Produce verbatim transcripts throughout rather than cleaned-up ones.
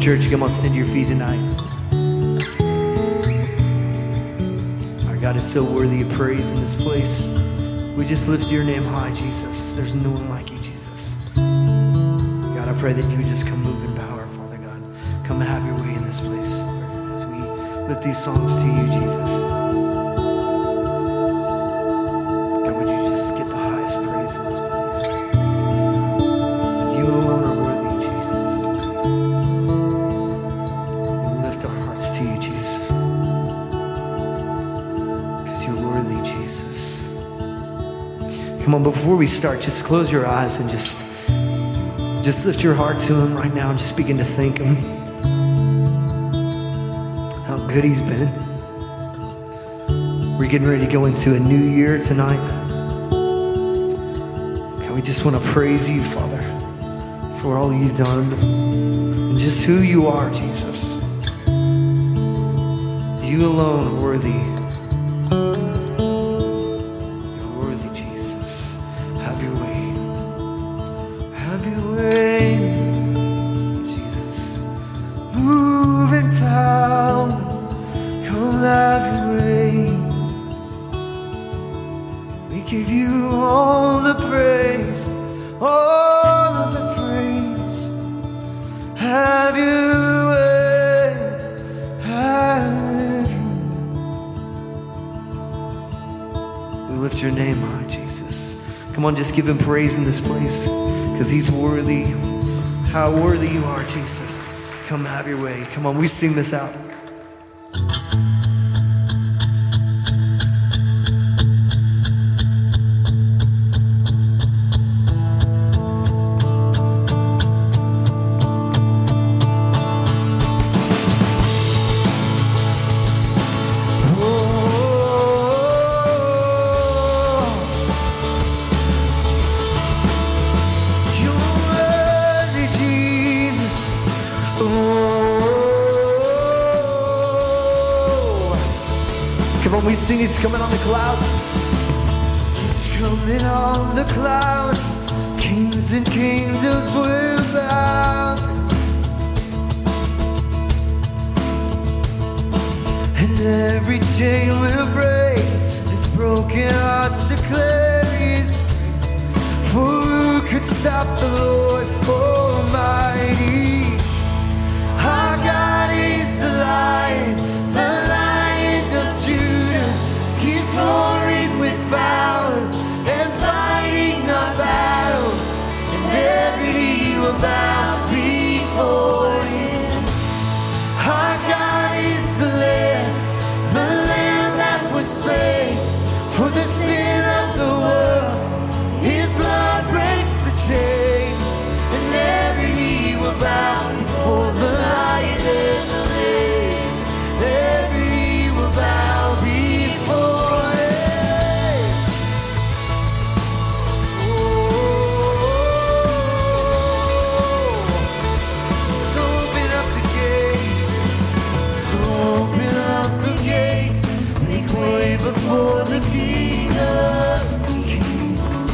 church, come on, stand to your feet tonight. Our God is so worthy of praise in this place. We just lift your name high, Jesus. There's no one like you, Jesus. God, I pray that you would just come move in power, Father God. Come have your way in this place, Lord, as we lift these songs to you, Jesus. God, would you just get the highest praise in this place? You alone are worthy, Jesus. We lift our hearts to you, Jesus. Because you're worthy, Jesus. Come on, before we start, just close your eyes and just, just lift your heart to him right now and just begin to thank him. How good he's been. We're getting ready to go into a new year tonight. God, we just want to praise you, Father, for all you've done and just who you are, Jesus. You alone are worthy. Just give him praise in this place because he's worthy. How worthy you are, Jesus. Come have your way. Come on, we sing this out. Sing, he's coming on the clouds. He's coming on the clouds. Kings and kingdoms will bow. And every chain will break. His broken hearts declare his praise. For who could stop the Lord Almighty? Our God is the Lion, the Lion of Judah. He's roaring with power and fighting our battles, and every knee will bow before him. Our God is the Lamb, the Lamb that was slain for the sin of the world. His blood breaks the chains, and every knee will bow before the Lion and the Lamb. Every knee will bow before. Before the King of Kings.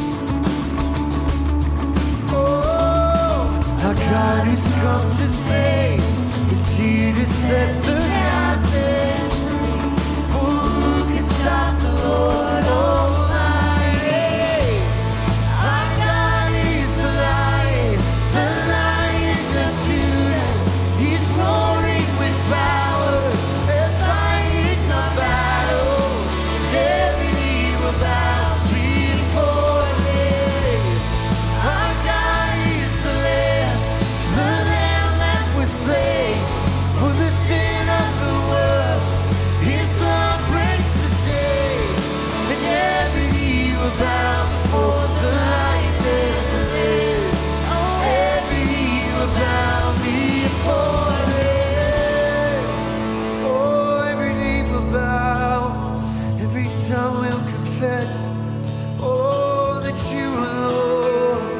Oh, our God who's come to save is here to set the captives free. Who can stop the Lord Almighty? Our God is the Lion, the Lion of Judah. He's roaring with power and fighting our battles. Every knee will bow before him. Our God is the Lamb, the Lamb that was slain for the sin of the world. His love breaks the chains, and every knee will bow before the Lion and the Lamb. Every knee will bow before him. Oh, every knee will bow. Every tongue will confess, oh, that you are Lord.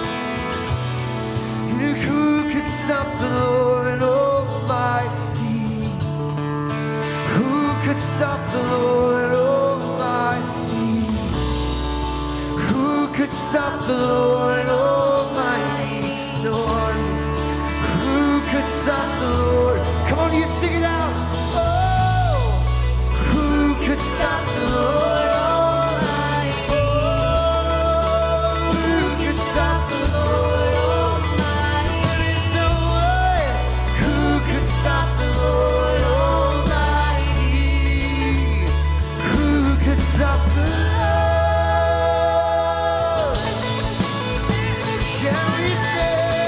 And who could stop the Lord Almighty? Who could stop the Lord Almighty? Who could stop the Lord Almighty? No one. Who could stop stop the Lord? Come on, you sing it out. Oh, who could stop the Lord Almighty? Oh, who could stop the Lord Almighty? There is no way. Who could stop the Lord Almighty? Who could stop the Lord? Shall we say?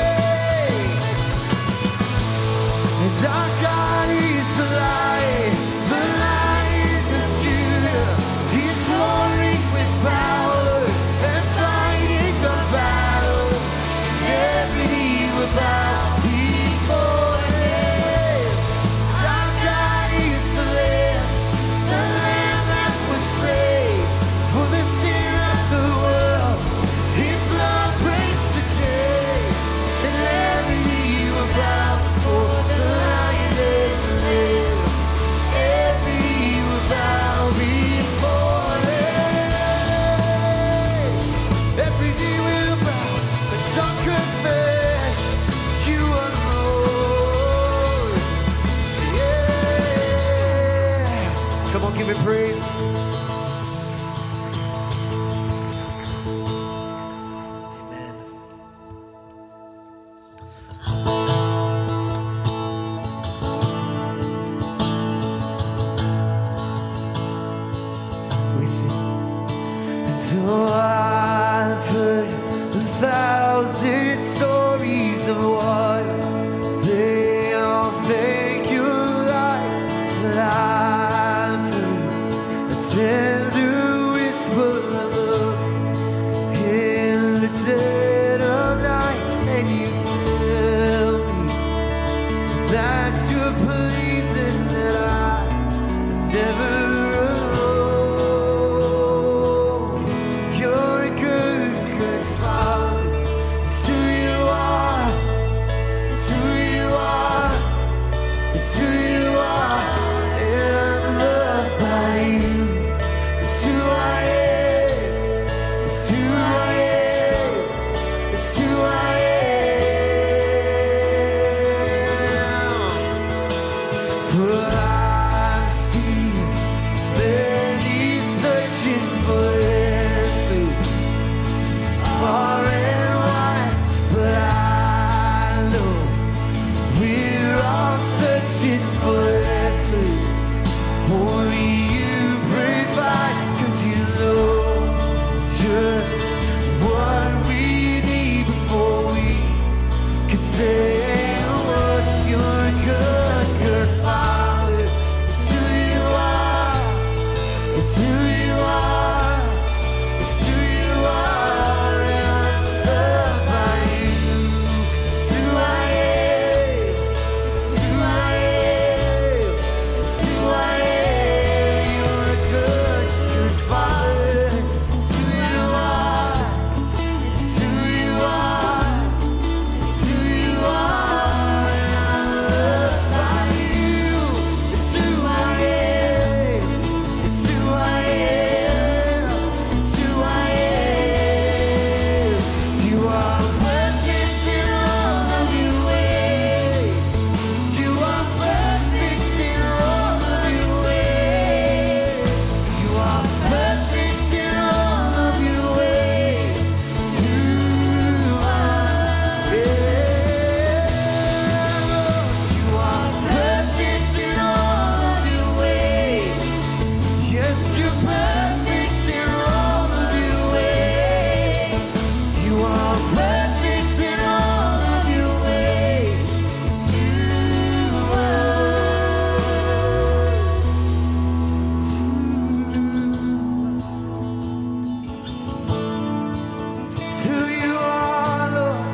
Our God is alive, the Lion of Judah. He's roaring with power and fighting the battles. Every knee will bow before Him. Our God is the Lamb, the Lamb that was slain for the sin of the world. His love breaks the chains, and every knee will bow before the Lion and the Lamb. Every knee will bow before Him. Every knee will bow, and some confess You are Lord. Yeah. Come on, give Him praise. Amen. We sing. And so I've heard a thousand stories of what they all think You like, but I've heard a tender whisper of love in the dead of night, and You tell me that You're pleasing, that I never alone. You're a good, good Father. It's who You are. It's who You are. It's who You are. And I'm loved by You. It's who I am. It's who I am. It's who I am. For I've seen many searching for answers far and wide, but I know we're all searching for answers. Only You provide, 'cause You know just what we need before we can say a word. You're a good, good Father. It's who You are. It's who You are. It's who You are. And I'm loved by You. It's who I am. It's who I am. It's who I am. You're a good, good Father. It's who You are. It's who You are. It's who You are. And I'm loved by You. It's who I am. It's who I am. It's who I am. You are perfect in all of Your ways. You are perfect in all of Your ways. You are perfect in all of Your ways to us. Yeah. You are perfect in all of Your ways. Yes, You're perfect in all of Your ways. You are perfect in all of Your ways to us. To us. To You are, Lord.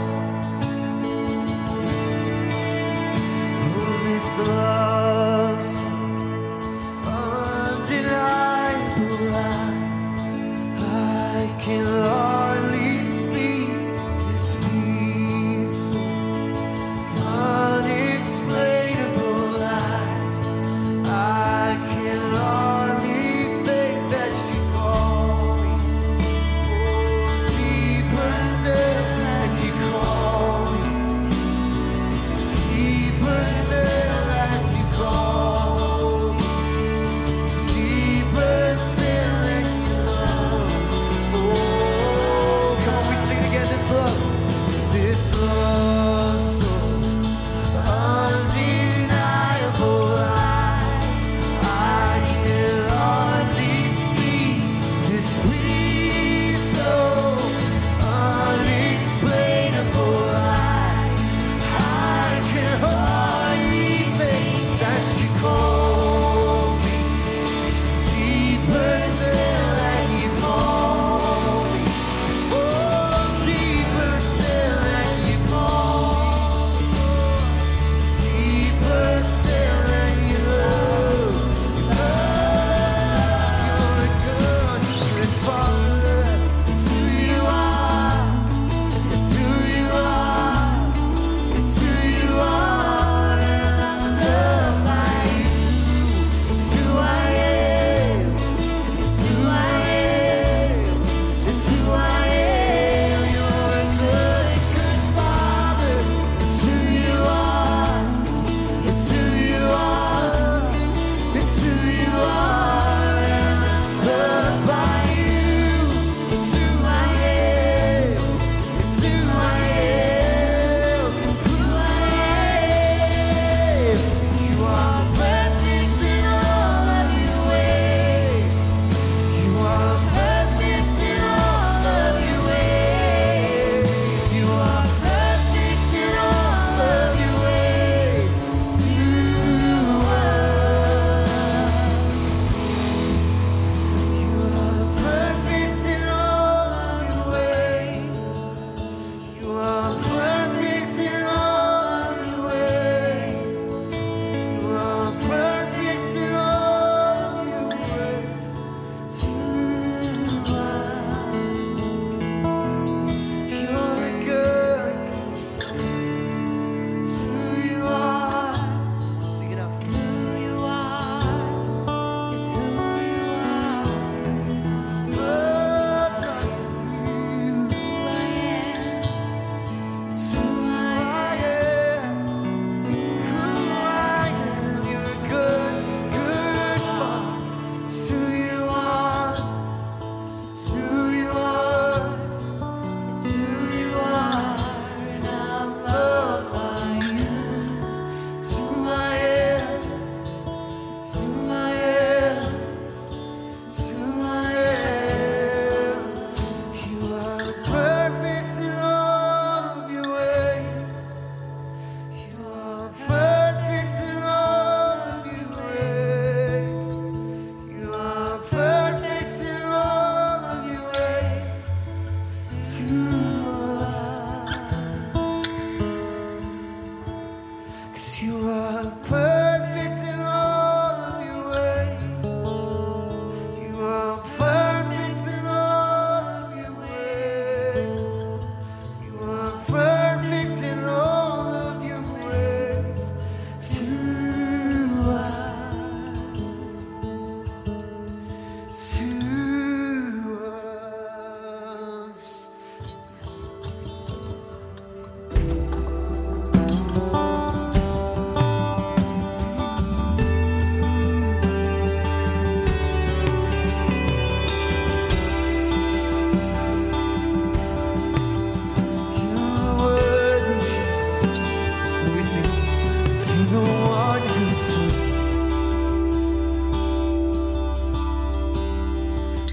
Oh, this love song, undeniable. I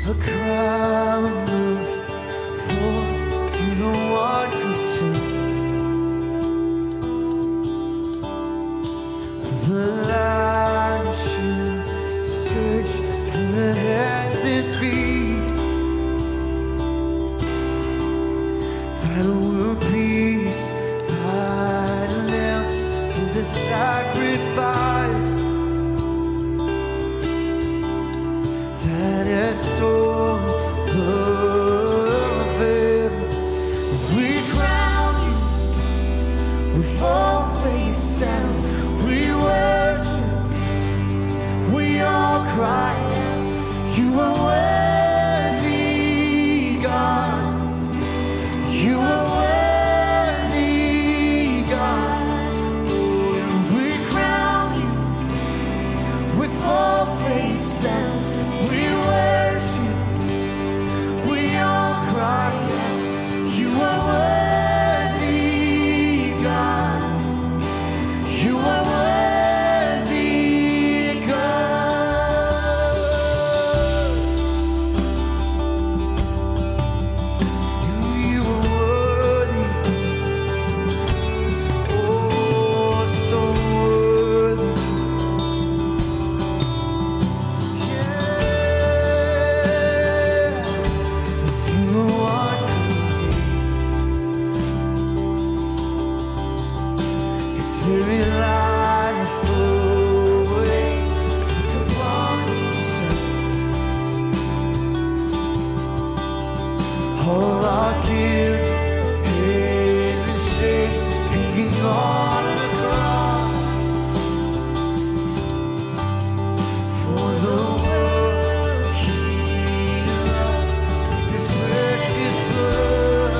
a crown of thorns to the one who took the lashing scourge from the hands and feet. That will peace nails for the sacrifice that has torn the veil. We crown you with all face down. We worship, we all cry out, you are worthy, God. You are worthy, God. Oh, we crown you with all face down. We worship, we all cry out, you are worthy, God. You are worthy, God. You are worthy, oh, so worthy. Yeah, it's you one who gave His very life away, took upon Himself all our guilt and shame, hanging on the cross for the world He loved with His precious blood,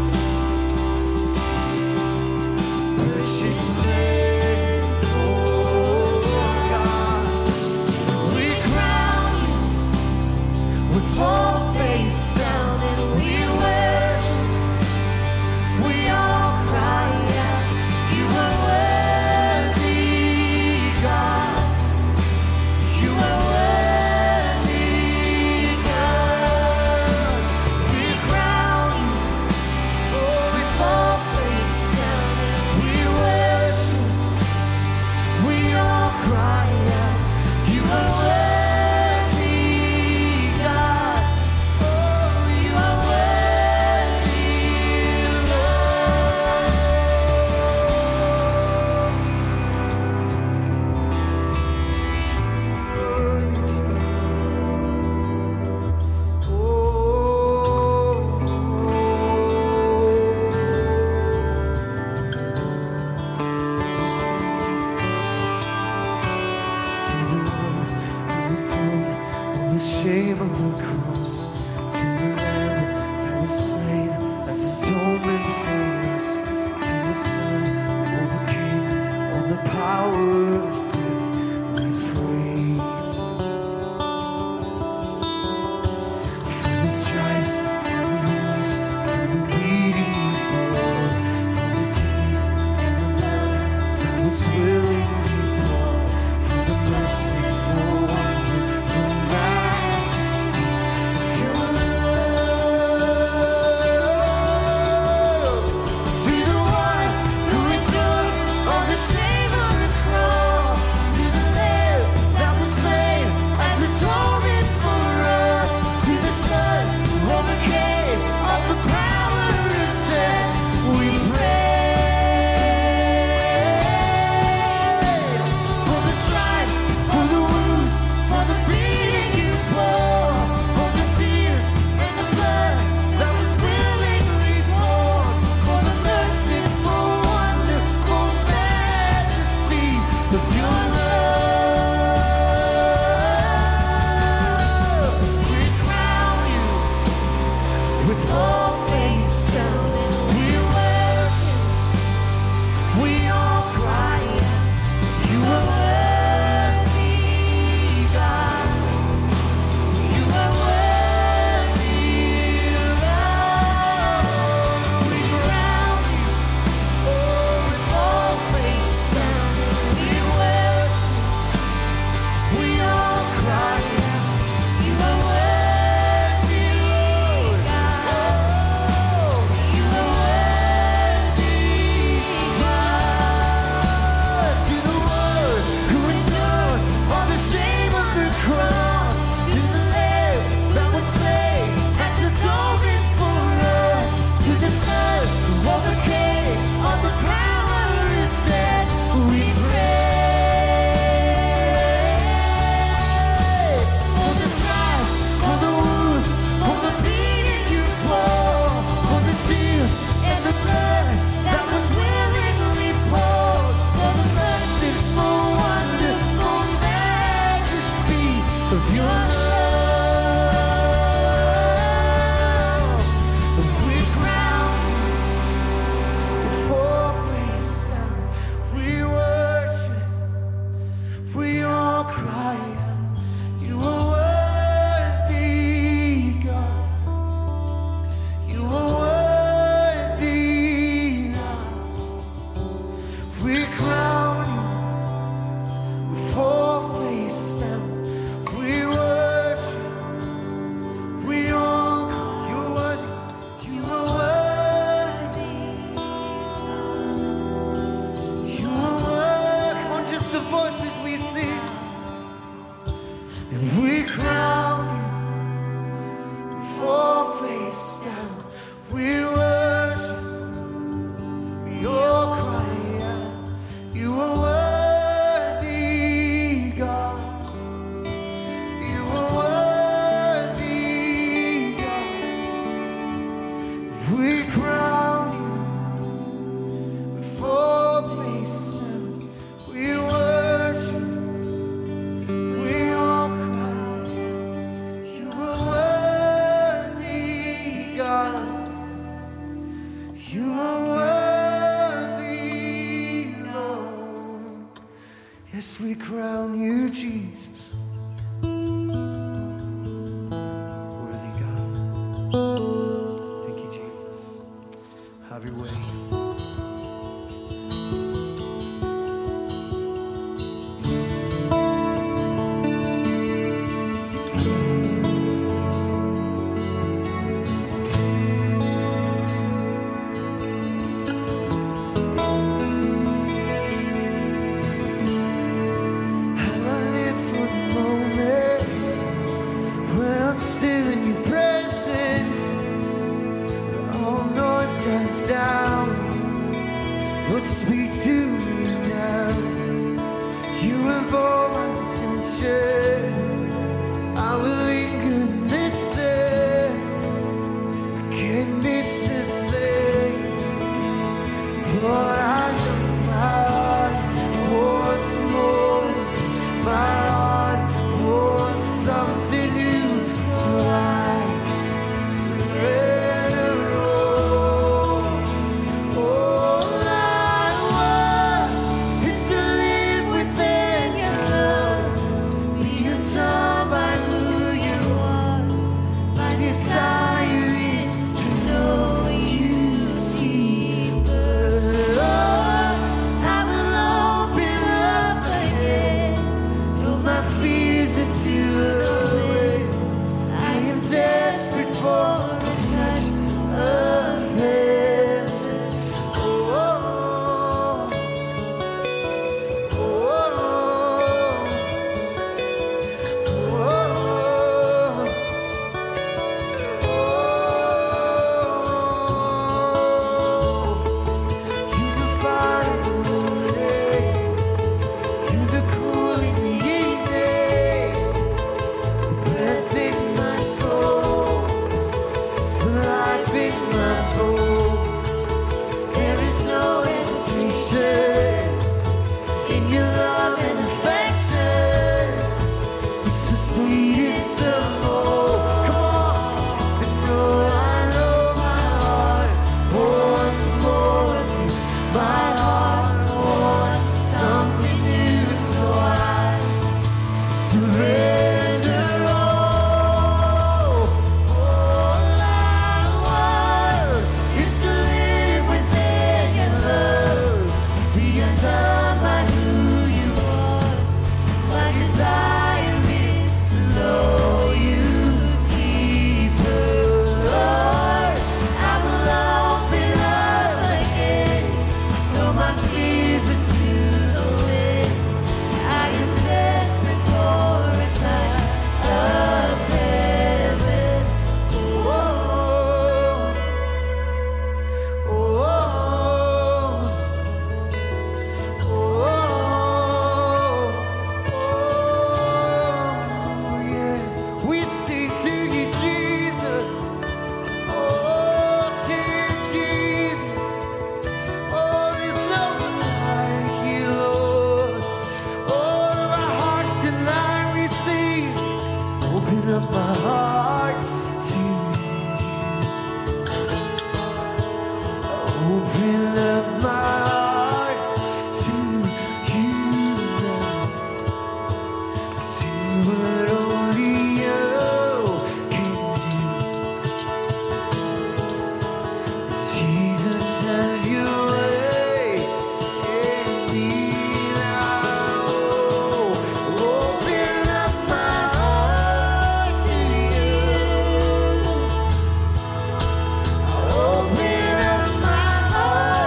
precious blood for God. We crown you with all face down, and we worship, we all cry out, you are worthy, God. You are worthy, God. We crown you, oh, with all face down, and we worship, we all cry out, you are worthy, God. Oh, you are worthy, shame of the cross, to the Lamb that was slain as atonement for us, to the Son who overcame all the power of death. We praise for the stripes, for the wounds, for the beating you bore, for the tears and the blood that was willingly poured, for the merciful wonder, for majesty, for love. To the one who endured all the shame of the cross, to the Lamb that was slain as atonement for us, to the Son who Yes, we crown you, Jesus. Worthy God. Thank you, Jesus. Have your way. Down, but speak to me now. You have all my attention. I will linger and listen. I can't miss a thing. For I know my heart wants more of you. My heart wants something new, so I surrender. Open up my heart.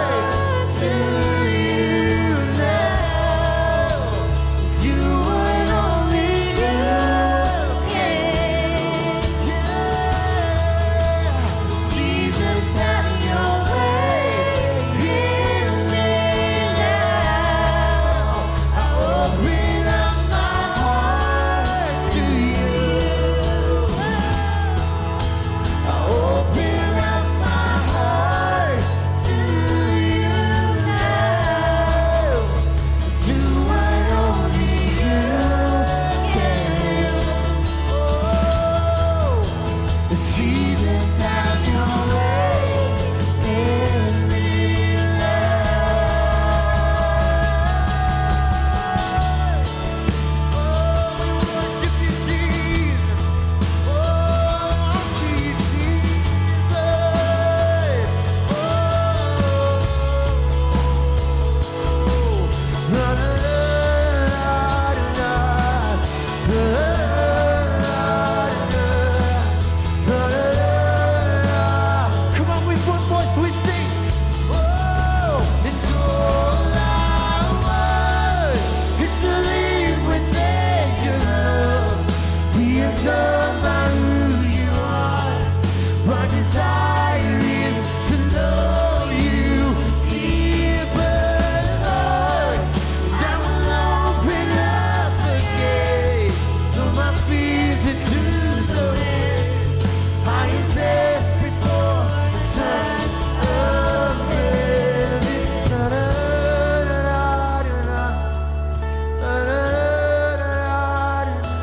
desire is to know you deeper, Lord. I will open up the gate, throw my fears into the wind. I am desperate for the touch of heaven. Da, da, da, da, da, da. Da, da, da, da, da,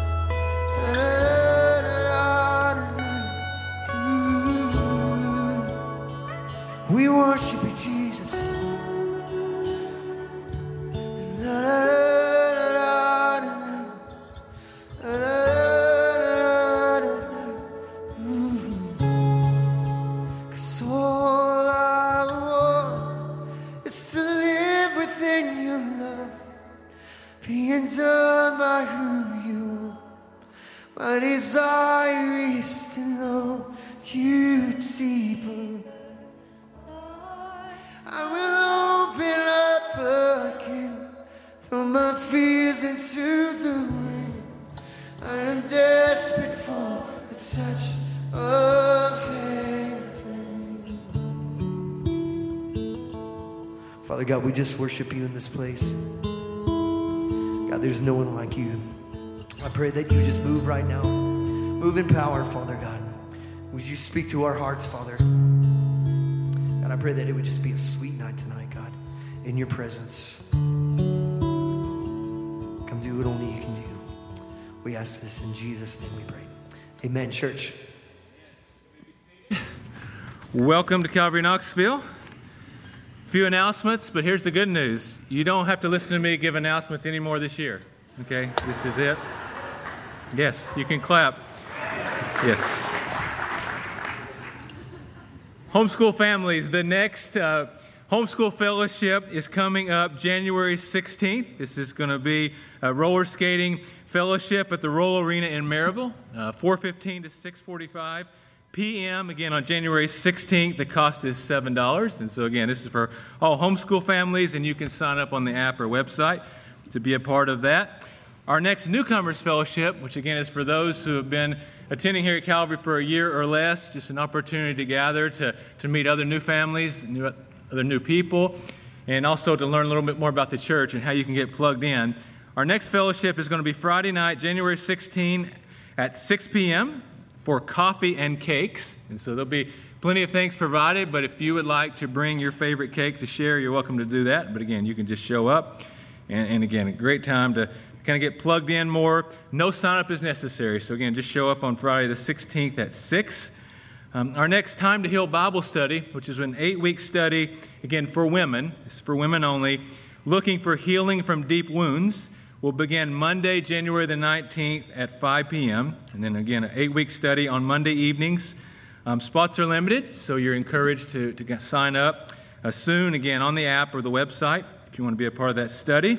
da. We worship you, Jesus. Cause all I want is to live within your love, being done by who you are. My desire is to know you deeper. I will open up again, throw my fears into the wind. I am desperate for the touch of heaven. Father God, we just worship you in this place. God, there's no one like you. I pray that you just move right now. Move in power, Father God. Would you speak to our hearts, Father? God, I pray that it would just be a sweet night tonight, God, in your presence. Come do what only you can do. We ask this in Jesus' name we pray. Amen, church. Welcome to Calvary Knoxville. Few announcements, but here's the good news. You don't have to listen to me give announcements anymore this year. Okay, this is it. Yes, you can clap. Yes. Homeschool families, the next uh, homeschool fellowship is coming up January sixteenth. This is going to be a roller skating fellowship at the Roll Arena in Maryville, uh, four fifteen to six forty-five p.m. Again, on January sixteenth, the cost is seven dollars. And so, again, this is for all homeschool families, and you can sign up on the app or website to be a part of that. Our next Newcomers Fellowship, which, again, is for those who have been attending here at Calvary for a year or less, just an opportunity to gather, to, to meet other new families, new, other new people, and also to learn a little bit more about the church and how you can get plugged in. Our next fellowship is going to be Friday night, January sixteenth at six p.m. for coffee and cakes. And so there'll be plenty of things provided, but if you would like to bring your favorite cake to share, you're welcome to do that. But again, you can just show up. And, and again, a great time to kind of get plugged in more. No sign-up is necessary. So again, just show up on Friday the sixteenth at six. Um, our next Time to Heal Bible study, which is an eight-week study, again, for women. It's for women only, looking for healing from deep wounds, will begin Monday, January the nineteenth at five p.m. And then again, an eight-week study on Monday evenings. Um, spots are limited, so you're encouraged to, to get, sign up uh, soon, again, on the app or the website if you want to be a part of that study.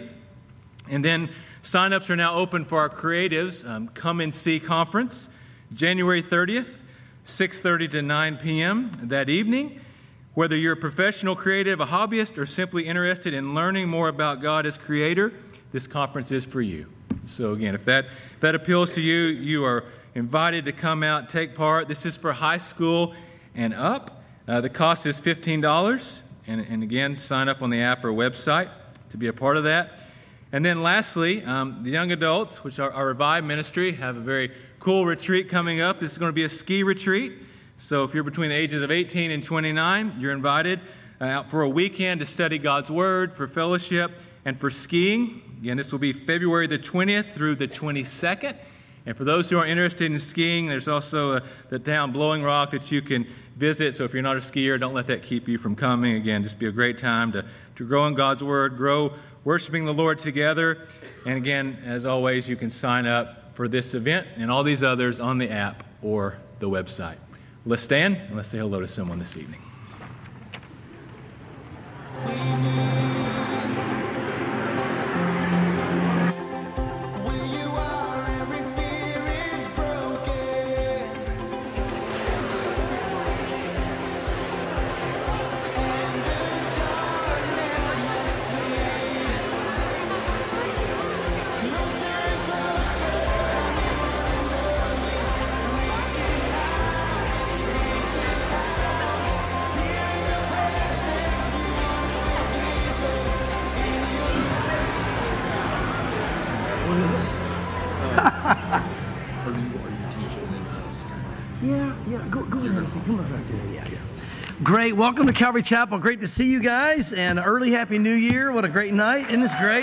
And then sign-ups are now open for our Creatives um, Come and See Conference, January thirtieth, six thirty to nine p.m. that evening. Whether you're a professional creative, a hobbyist, or simply interested in learning more about God as Creator, this conference is for you. So again, if that, if that appeals to you, you are invited to come out and take part. This is for high school and up. Uh, the cost is fifteen dollars. And, and again, sign up on the app or website to be a part of that. And then lastly, um, the young adults, which are our Revive Ministry, have a very cool retreat coming up. This is going to be a ski retreat. So if you're between the ages of eighteen and twenty-nine, you're invited uh, out for a weekend to study God's Word, for fellowship, and for skiing. Again, this will be February the twentieth through the twenty-second. And for those who are interested in skiing, there's also a, the town Blowing Rock that you can visit. So if you're not a skier, don't let that keep you from coming. Again, just be a great time to, to grow in God's Word, grow worshiping the Lord together. And again, as always, you can sign up for this event and all these others on the app or the website. Let's stand and let's say hello to someone this evening. Reaching Yeah, yeah. Go, go ahead, Nancy. Come on right there. Yeah, yeah. Great. Welcome to Calvary Chapel. Great to see you guys. And early Happy New Year. What a great night. Isn't this great?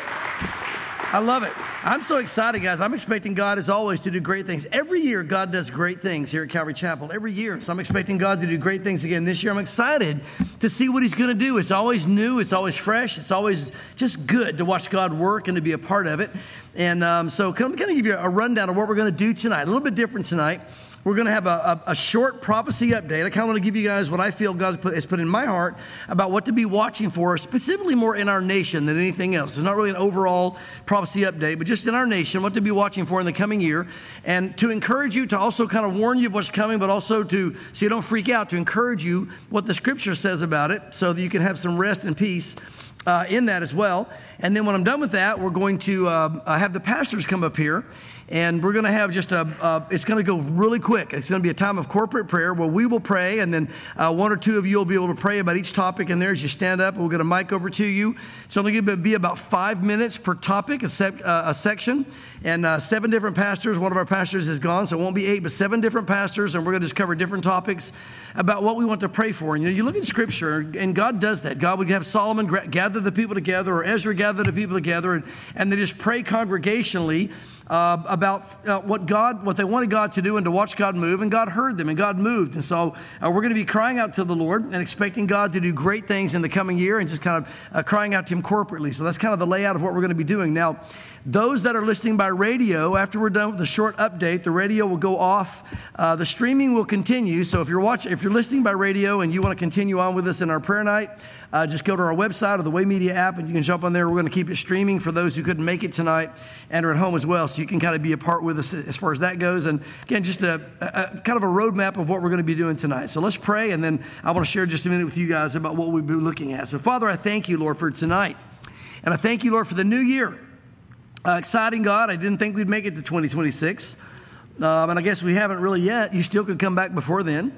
I love it. I'm so excited, guys. I'm expecting God, as always, to do great things. Every year, God does great things here at Calvary Chapel. Every year. So I'm expecting God to do great things again this year. I'm excited to see what he's going to do. It's always new. It's always fresh. It's always just good to watch God work and to be a part of it. And um, so I'm going to give you a rundown of what we're going to do tonight. A little bit different tonight. We're going to have a, a, a short prophecy update. I kind of want to give you guys what I feel God has put, has put in my heart about what to be watching for, specifically more in our nation than anything else. It's not really an overall prophecy update, but just in our nation, what to be watching for in the coming year. And to encourage you, to also kind of warn you of what's coming, but also to, so you don't freak out, to encourage you what the scripture says about it so that you can have some rest and peace uh, in that as well. And then when I'm done with that, we're going to uh, have the pastors come up here. And we're going to have just a, uh, it's going to go really quick. It's going to be a time of corporate prayer where we will pray, and then uh, one or two of you will be able to pray about each topic in there as you stand up. We'll get a mic over to you. It's only going to be about five minutes per topic, a, sec, uh, a section, and uh, seven different pastors. One of our pastors is gone, so it won't be eight, but seven different pastors, and we're going to just cover different topics about what we want to pray for. And you know, you look at Scripture, and God does that. God would have Solomon gather the people together, or Ezra gather the people together, and, and they just pray congregationally Uh, about uh, what God, what they wanted God to do and to watch God move, and God heard them and God moved. And so uh, we're going to be crying out to the Lord and expecting God to do great things in the coming year, and just kind of uh, crying out to him corporately. So that's kind of the layout of what we're going to be doing. Now, those that are listening by radio, after we're done with the short update, the radio will go off. Uh, the streaming will continue. So if you're watching, if you're listening by radio and you want to continue on with us in our prayer night, uh, just go to our website or the Way Media app, and you can jump on there. We're going to keep it streaming for those who couldn't make it tonight and are at home as well. So you can kind of be a part with us as far as that goes. And again, just a, a kind of a roadmap of what we're going to be doing tonight. So let's pray, and then I want to share just a minute with you guys about what we'll be looking at. So Father, I thank you, Lord, for tonight. And I thank you, Lord, for the new year. Uh, exciting, God. I didn't think we'd make it to twenty twenty-six. Um, and I guess we haven't really yet. You still could come back before then.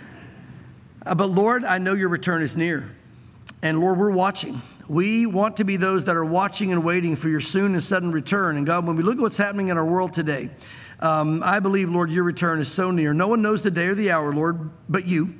Uh, but Lord, I know your return is near. And Lord, we're watching. We want to be those that are watching and waiting for your soon and sudden return. And God, when we look at what's happening in our world today, um, I believe, Lord, your return is so near. No one knows the day or the hour, Lord, but you.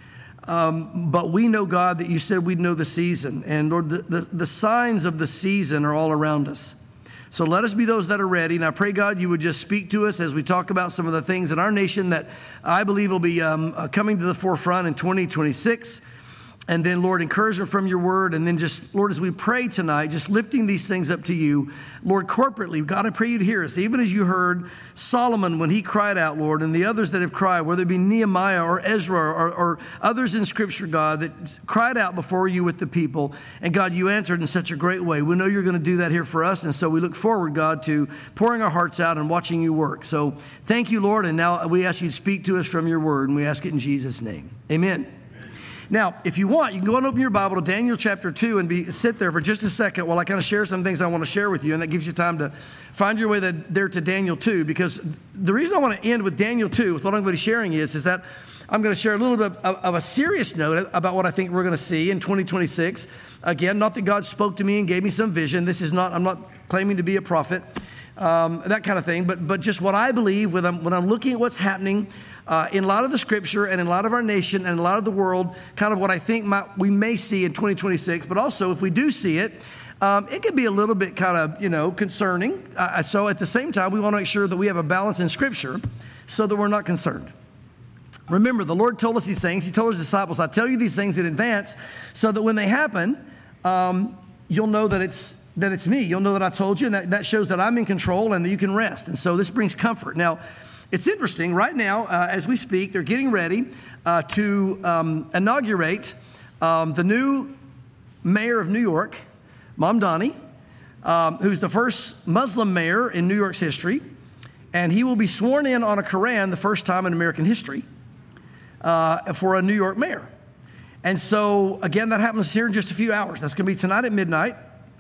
Um, but we know, God, that you said we'd know the season. And Lord, the, the, the signs of the season are all around us. So let us be those that are ready. And I pray, God, you would just speak to us as we talk about some of the things in our nation that I believe will be um, uh, coming to the forefront in twenty twenty-six. And then, Lord, encouragement from your word. And then just, Lord, as we pray tonight, just lifting these things up to you, Lord, corporately, God, I pray you'd hear us. Even as you heard Solomon when he cried out, Lord, and the others that have cried, whether it be Nehemiah or Ezra or, or others in Scripture, God, that cried out before you with the people. And God, you answered in such a great way. We know you're going to do that here for us. And so we look forward, God, to pouring our hearts out and watching you work. So thank you, Lord. And now we ask you to speak to us from your word. And we ask it in Jesus' name. Amen. Now, if you want, you can go and open your Bible to Daniel chapter two and be sit there for just a second while I kind of share some things I want to share with you. And that gives you time to find your way there to Daniel two. Because the reason I want to end with Daniel two, with what I'm going to be sharing is, is that I'm going to share a little bit of, of a serious note about what I think we're going to see in twenty twenty-six. Again, not that God spoke to me and gave me some vision. This is not, I'm not claiming to be a prophet, um, that kind of thing. But, but just what I believe when I'm, when I'm looking at what's happening Uh, in a lot of the Scripture and in a lot of our nation and a lot of the world, kind of what I think might, we may see in twenty twenty-six. But also, if we do see it, um, it can be a little bit kind of, you know, concerning. Uh, so at the same time, we want to make sure that we have a balance in Scripture so that we're not concerned. Remember, the Lord told us these things. He told his disciples, I tell you these things in advance so that when they happen, um, you'll know that it's that it's me. You'll know that I told you, and that, that shows that I'm in control and that you can rest. And so this brings comfort. Now, it's interesting, right now, uh, as we speak, they're getting ready uh, to um, inaugurate um, the new mayor of New York, Mamdani, um, who's the first Muslim mayor in New York's history. And he will be sworn in on a Quran the first time in American history uh, for a New York mayor. And so, again, that happens here in just a few hours. That's going to be tonight at midnight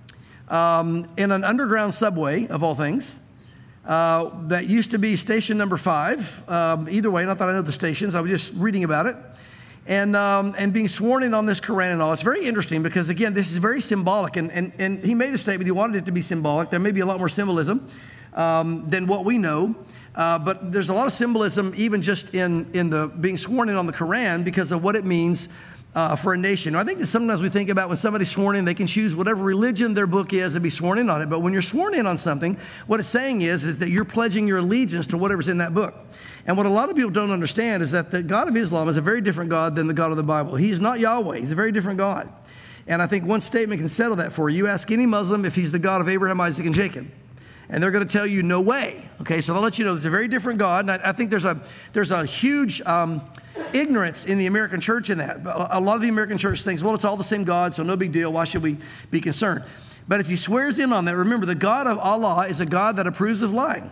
um, in an underground subway, of all things. Uh, that used to be station number five. Um, either way, not that I know the stations. I was just reading about it. And um, and being sworn in on this Quran and all. It's very interesting because, again, this is very symbolic. And, and, and he made the statement he wanted it to be symbolic. There may be a lot more symbolism um, than what we know. Uh, but there's a lot of symbolism even just in, in the being sworn in on the Quran because of what it means uh, for a nation. I think that sometimes we think about when somebody's sworn in, they can choose whatever religion their book is and be sworn in on it. But when you're sworn in on something, what it's saying is, is that you're pledging your allegiance to whatever's in that book. And what a lot of people don't understand is that the God of Islam is a very different God than the God of the Bible. He's not Yahweh. He's a very different God. And I think one statement can settle that for you. You ask any Muslim if he's the God of Abraham, Isaac, and Jacob, and they're going to tell you, no way. Okay, so they'll let you know it's a very different God. And I, I think there's a there's a huge um, ignorance in the American church in that. A lot of the American church thinks, well, it's all the same God, so no big deal. Why should we be concerned? But as he swears in on that, remember, the God of Allah is a God that approves of lying.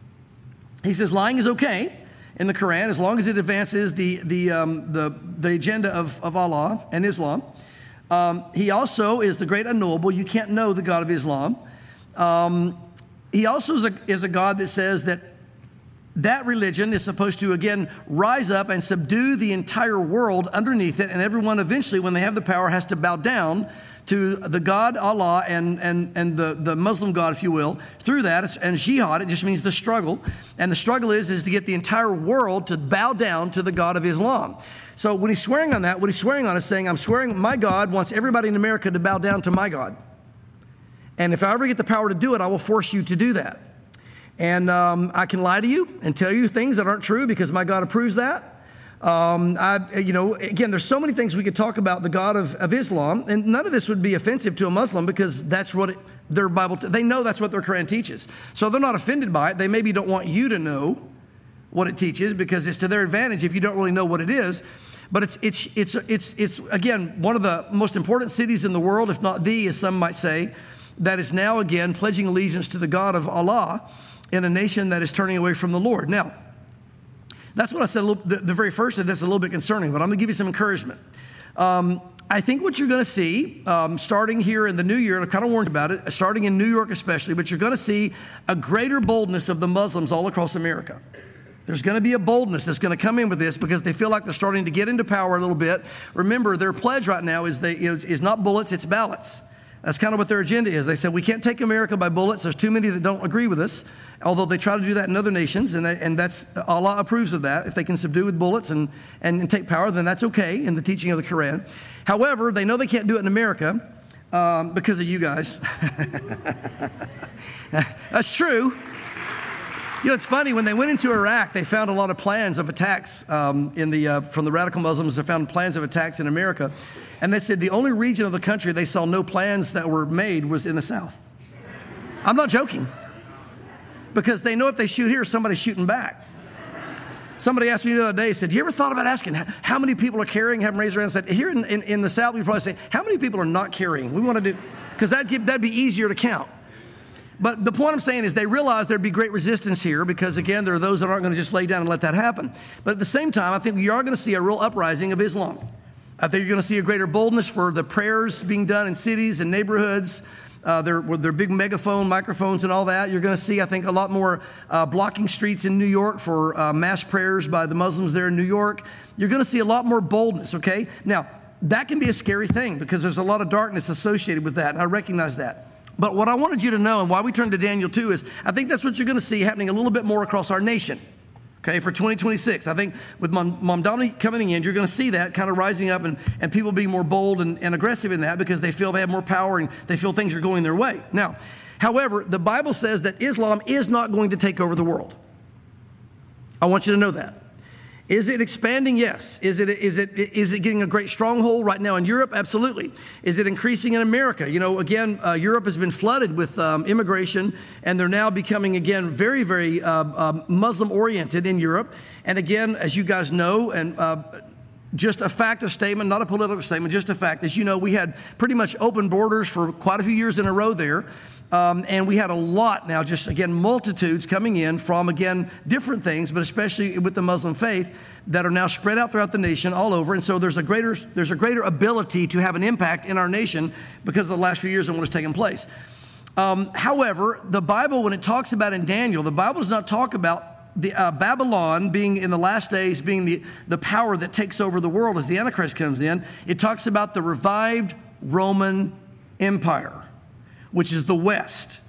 He says lying is okay in the Quran as long as it advances the the um, the, the agenda of, of Allah and Islam. Um, he also is the great unknowable. You can't know the God of Islam. Um, he also is a, is a God that says that that religion is supposed to, again, rise up and subdue the entire world underneath it, and everyone eventually, when they have the power, has to bow down to the God, Allah, and, and, and the, the Muslim God, if you will. Through that, and jihad, it just means the struggle. And the struggle is, is to get the entire world to bow down to the God of Islam. So when he's swearing on that, what he's swearing on is saying, I'm swearing my God wants everybody in America to bow down to my God. And if I ever get the power to do it, I will force you to do that. And um, I can lie to you and tell you things that aren't true because my God approves that. Um, I, you know, again, there's so many things we could talk about the God of, of Islam, and none of this would be offensive to a Muslim because that's what it, their Bible, t- they know that's what their Quran teaches. So they're not offended by it. They maybe don't want you to know what it teaches because it's to their advantage if you don't really know what it is. But it's, it's, it's, it's, it's again, one of the most important cities in the world, if not the, as some might say, that is now, again, pledging allegiance to the God of Allah in a nation that is turning away from the Lord. Now, that's what I said, a little, the, the very first of this is a little bit concerning, but I'm going to give you some encouragement. Um, I think what you're going to see, um, starting here in the new year, and I kind of warned about it, starting in New York especially, but you're going to see a greater boldness of the Muslims all across America. There's going to be a boldness that's going to come in with this because they feel like they're starting to get into power a little bit. Remember, their pledge right now is, they, is, is not bullets, it's ballots. That's kind of what their agenda is. They said, we can't take America by bullets. There's too many that don't agree with us, although they try to do that in other nations, and, they, and that's Allah approves of that. If they can subdue with bullets and, and, and take power, then that's okay in the teaching of the Quran. However, they know they can't do it in America um, because of you guys. That's true. You know, it's funny, when they went into Iraq, they found a lot of plans of attacks um, in the, uh, from the radical Muslims. They found plans of attacks in America. And they said the only region of the country they saw no plans that were made was in the South. I'm not joking. Because they know if they shoot here, somebody's shooting back. Somebody asked me the other day, said, you ever thought about asking how many people are carrying? Have them raised their hand and said, here in, in, in the South, we'd probably say, how many people are not carrying? We want to do, because that'd, that'd be easier to count. But the point I'm saying is they realize there'd be great resistance here because, again, there are those that aren't going to just lay down and let that happen. But at the same time, I think you are going to see a real uprising of Islam. I think you're going to see a greater boldness for the prayers being done in cities and neighborhoods. Uh, their, with their big megaphone, microphones and all that. You're going to see, I think, a lot more uh, blocking streets in New York for uh, mass prayers by the Muslims there in New York. You're going to see a lot more boldness, okay? Now, that can be a scary thing because there's a lot of darkness associated with that, and I recognize that. But what I wanted you to know, and why we turned to Daniel two, is I think that's what you're going to see happening a little bit more across our nation, okay, for twenty twenty-six. I think with Mom, Mom Dominique coming in, you're going to see that kind of rising up and, and people being more bold and, and aggressive in that because they feel they have more power and they feel things are going their way. Now, however, the Bible says that Islam is not going to take over the world. I want you to know that. Is it expanding? Yes. Is it, is it, is it getting a great stronghold right now in Europe? Absolutely. Is it increasing in America? You know, again, uh, Europe has been flooded with um, immigration, and they're now becoming, again, very, very uh, uh, Muslim-oriented in Europe. And again, as you guys know, and uh, just a fact of statement, not a political statement, just a fact. As you know, we had pretty much open borders for quite a few years in a row there. Um, and we had a lot now, just again, multitudes coming in from, again, different things, but especially with the Muslim faith that are now spread out throughout the nation all over. And so there's a greater, there's a greater ability to have an impact in our nation because of the last few years and what has taken place. Um, however, the Bible, when it talks about in Daniel, the Bible does not talk about the uh, Babylon being in the last days, being the, the power that takes over the world as the Antichrist comes in. It talks about the revived Roman Empire, which is the West.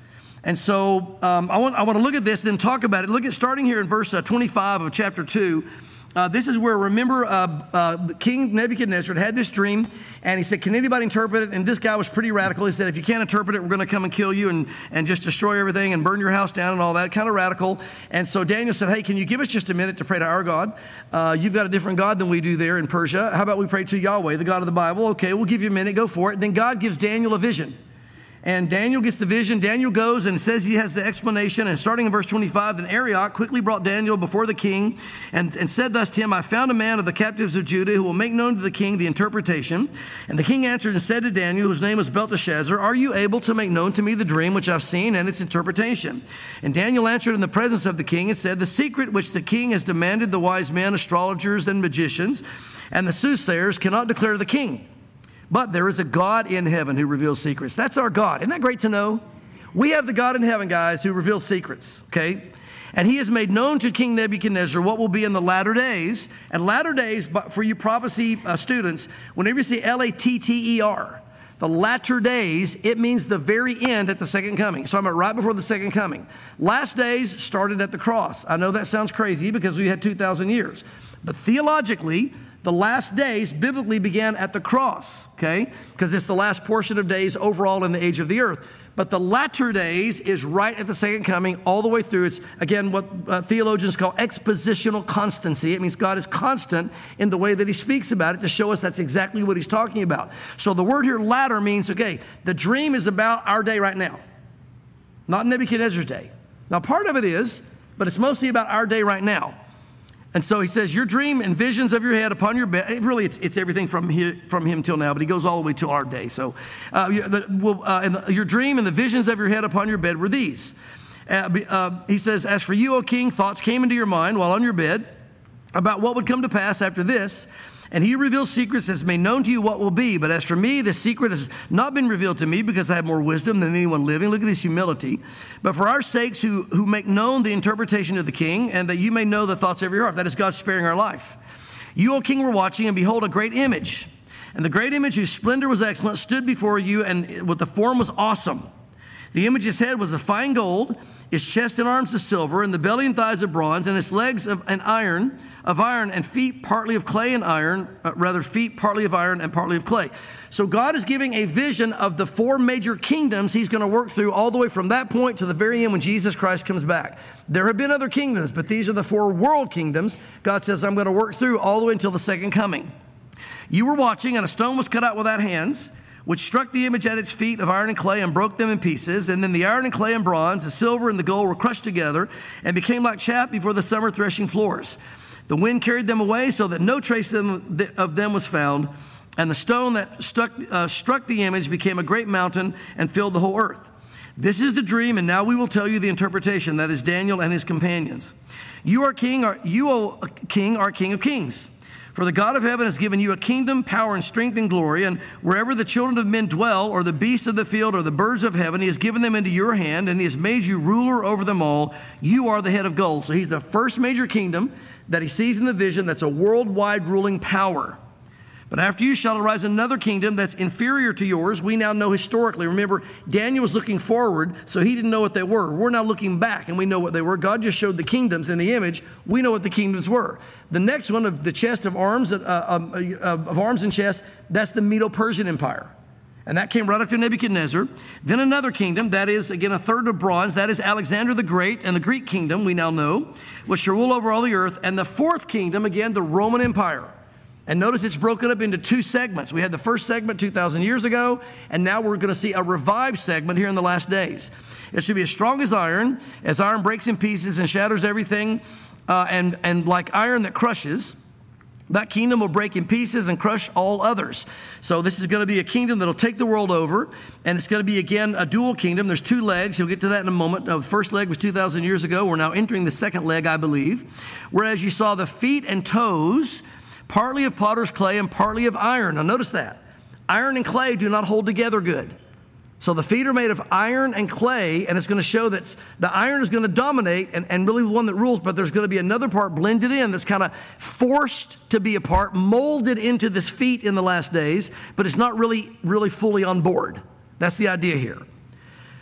And so um, I want I want to look at this, then talk about it. Look at starting here in verse uh, twenty-five of chapter two. Uh, this is where, remember, uh, uh, King Nebuchadnezzar had this dream, and he said, can anybody interpret it? And this guy was pretty radical. He said, if you can't interpret it, we're going to come and kill you and, and just destroy everything and burn your house down and all that, kind of radical. And so Daniel said, hey, can you give us just a minute to pray to our God? Uh, you've got a different God than we do there in Persia. How about we pray to Yahweh, the God of the Bible? Okay, we'll give you a minute, go for it. Then God gives Daniel a vision. And Daniel gets the vision. Daniel goes and says he has the explanation. And starting in verse twenty-five, then Arioch quickly brought Daniel before the king and, and said thus to him, I found a man of the captives of Judah who will make known to the king the interpretation. And the king answered and said to Daniel, whose name was Belteshazzar, are you able to make known to me the dream which I've seen and its interpretation? And Daniel answered in the presence of the king and said, the secret which the king has demanded the wise men, astrologers, and magicians, and the soothsayers cannot declare to the king. But there is a God in heaven who reveals secrets. That's our God. Isn't that great to know? We have the God in heaven, guys, who reveals secrets, okay? And he has made known to King Nebuchadnezzar what will be in the latter days. And latter days, for you prophecy uh, students, whenever you see L A T T E R, the latter days, it means the very end at the second coming. So I'm right before the second coming. Last days started at the cross. I know that sounds crazy because we had two thousand years. But theologically, the last days biblically began at the cross, okay? Because it's the last portion of days overall in the age of the earth. But the latter days is right at the second coming all the way through. It's, again, what uh, theologians call expositional constancy. It means God is constant in the way that he speaks about it to show us that's exactly what he's talking about. So the word here, latter, means, okay, the dream is about our day right now, not Nebuchadnezzar's day. Now, part of it is, but it's mostly about our day right now. And so he says, your dream and visions of your head upon your bed, it really, it's, it's everything from, here, from him till now, but he goes all the way to our day. So uh, the, uh, and the, your dream and the visions of your head upon your bed were these. Uh, uh, he says, as for you, O king, thoughts came into your mind while on your bed about what would come to pass after this. And he reveals secrets, has made known to you what will be. But as for me, the secret has not been revealed to me because I have more wisdom than anyone living. Look at this humility. But for our sakes who, who make known the interpretation of the king, and that you may know the thoughts of your heart. That is God sparing our life. You, O king, were watching, and behold, a great image. And the great image, whose splendor was excellent, stood before you, and with the form was awesome. The image's head was of fine gold, its chest and arms of silver, and the belly and thighs of bronze, and its legs of an iron, of iron, and feet partly of clay and iron, uh, rather feet partly of iron and partly of clay. So God is giving a vision of the four major kingdoms he's going to work through all the way from that point to the very end when Jesus Christ comes back. There have been other kingdoms, but these are the four world kingdoms God says I'm going to work through all the way until the second coming. You were watching, and a stone was cut out without hands, which struck the image at its feet of iron and clay and broke them in pieces. And then the iron and clay and bronze, the silver and the gold were crushed together and became like chaff before the summer threshing floors. The wind carried them away so that no trace of them, of them was found. And the stone that stuck, uh, struck the image became a great mountain and filled the whole earth. This is the dream, and now we will tell you the interpretation. That is Daniel and his companions. You are king, are, you, O king, are king of kings. For the God of heaven has given you a kingdom, power, and strength and glory. And wherever the children of men dwell, or the beasts of the field, or the birds of heaven, he has given them into your hand, and he has made you ruler over them all. You are the head of gold. So he's the first major kingdom that he sees in the vision that's a worldwide ruling power. But after you shall arise another kingdom that's inferior to yours. We now know historically. Remember, Daniel was looking forward, so he didn't know what they were. We're now looking back, and we know what they were. God just showed the kingdoms in the image. We know what the kingdoms were. The next one, of the chest of arms, uh, uh, of arms and chest, that's the Medo-Persian Empire. And that came right after Nebuchadnezzar. Then another kingdom, that is, again, a third of bronze. That is Alexander the Great and the Greek kingdom, we now know, which shall rule over all the earth. And the fourth kingdom, again, the Roman Empire. And notice it's broken up into two segments. We had the first segment two thousand years ago, and now we're going to see a revived segment here in the last days. It should be as strong as iron, as iron breaks in pieces and shatters everything, uh, and, and like iron that crushes. That kingdom will break in pieces and crush all others. So this is going to be a kingdom that will take the world over, and it's going to be, again, a dual kingdom. There's two legs. You'll get to that in a moment. Uh, the first leg was two thousand years ago. We're now entering the second leg, I believe. Whereas you saw the feet and toes, partly of potter's clay and partly of iron. Now notice that. Iron and clay do not hold together good. So the feet are made of iron and clay, and it's going to show that the iron is going to dominate and, and really the one that rules, but there's going to be another part blended in that's kind of forced to be a part, molded into this feet in the last days, but it's not really, really fully on board. That's the idea here.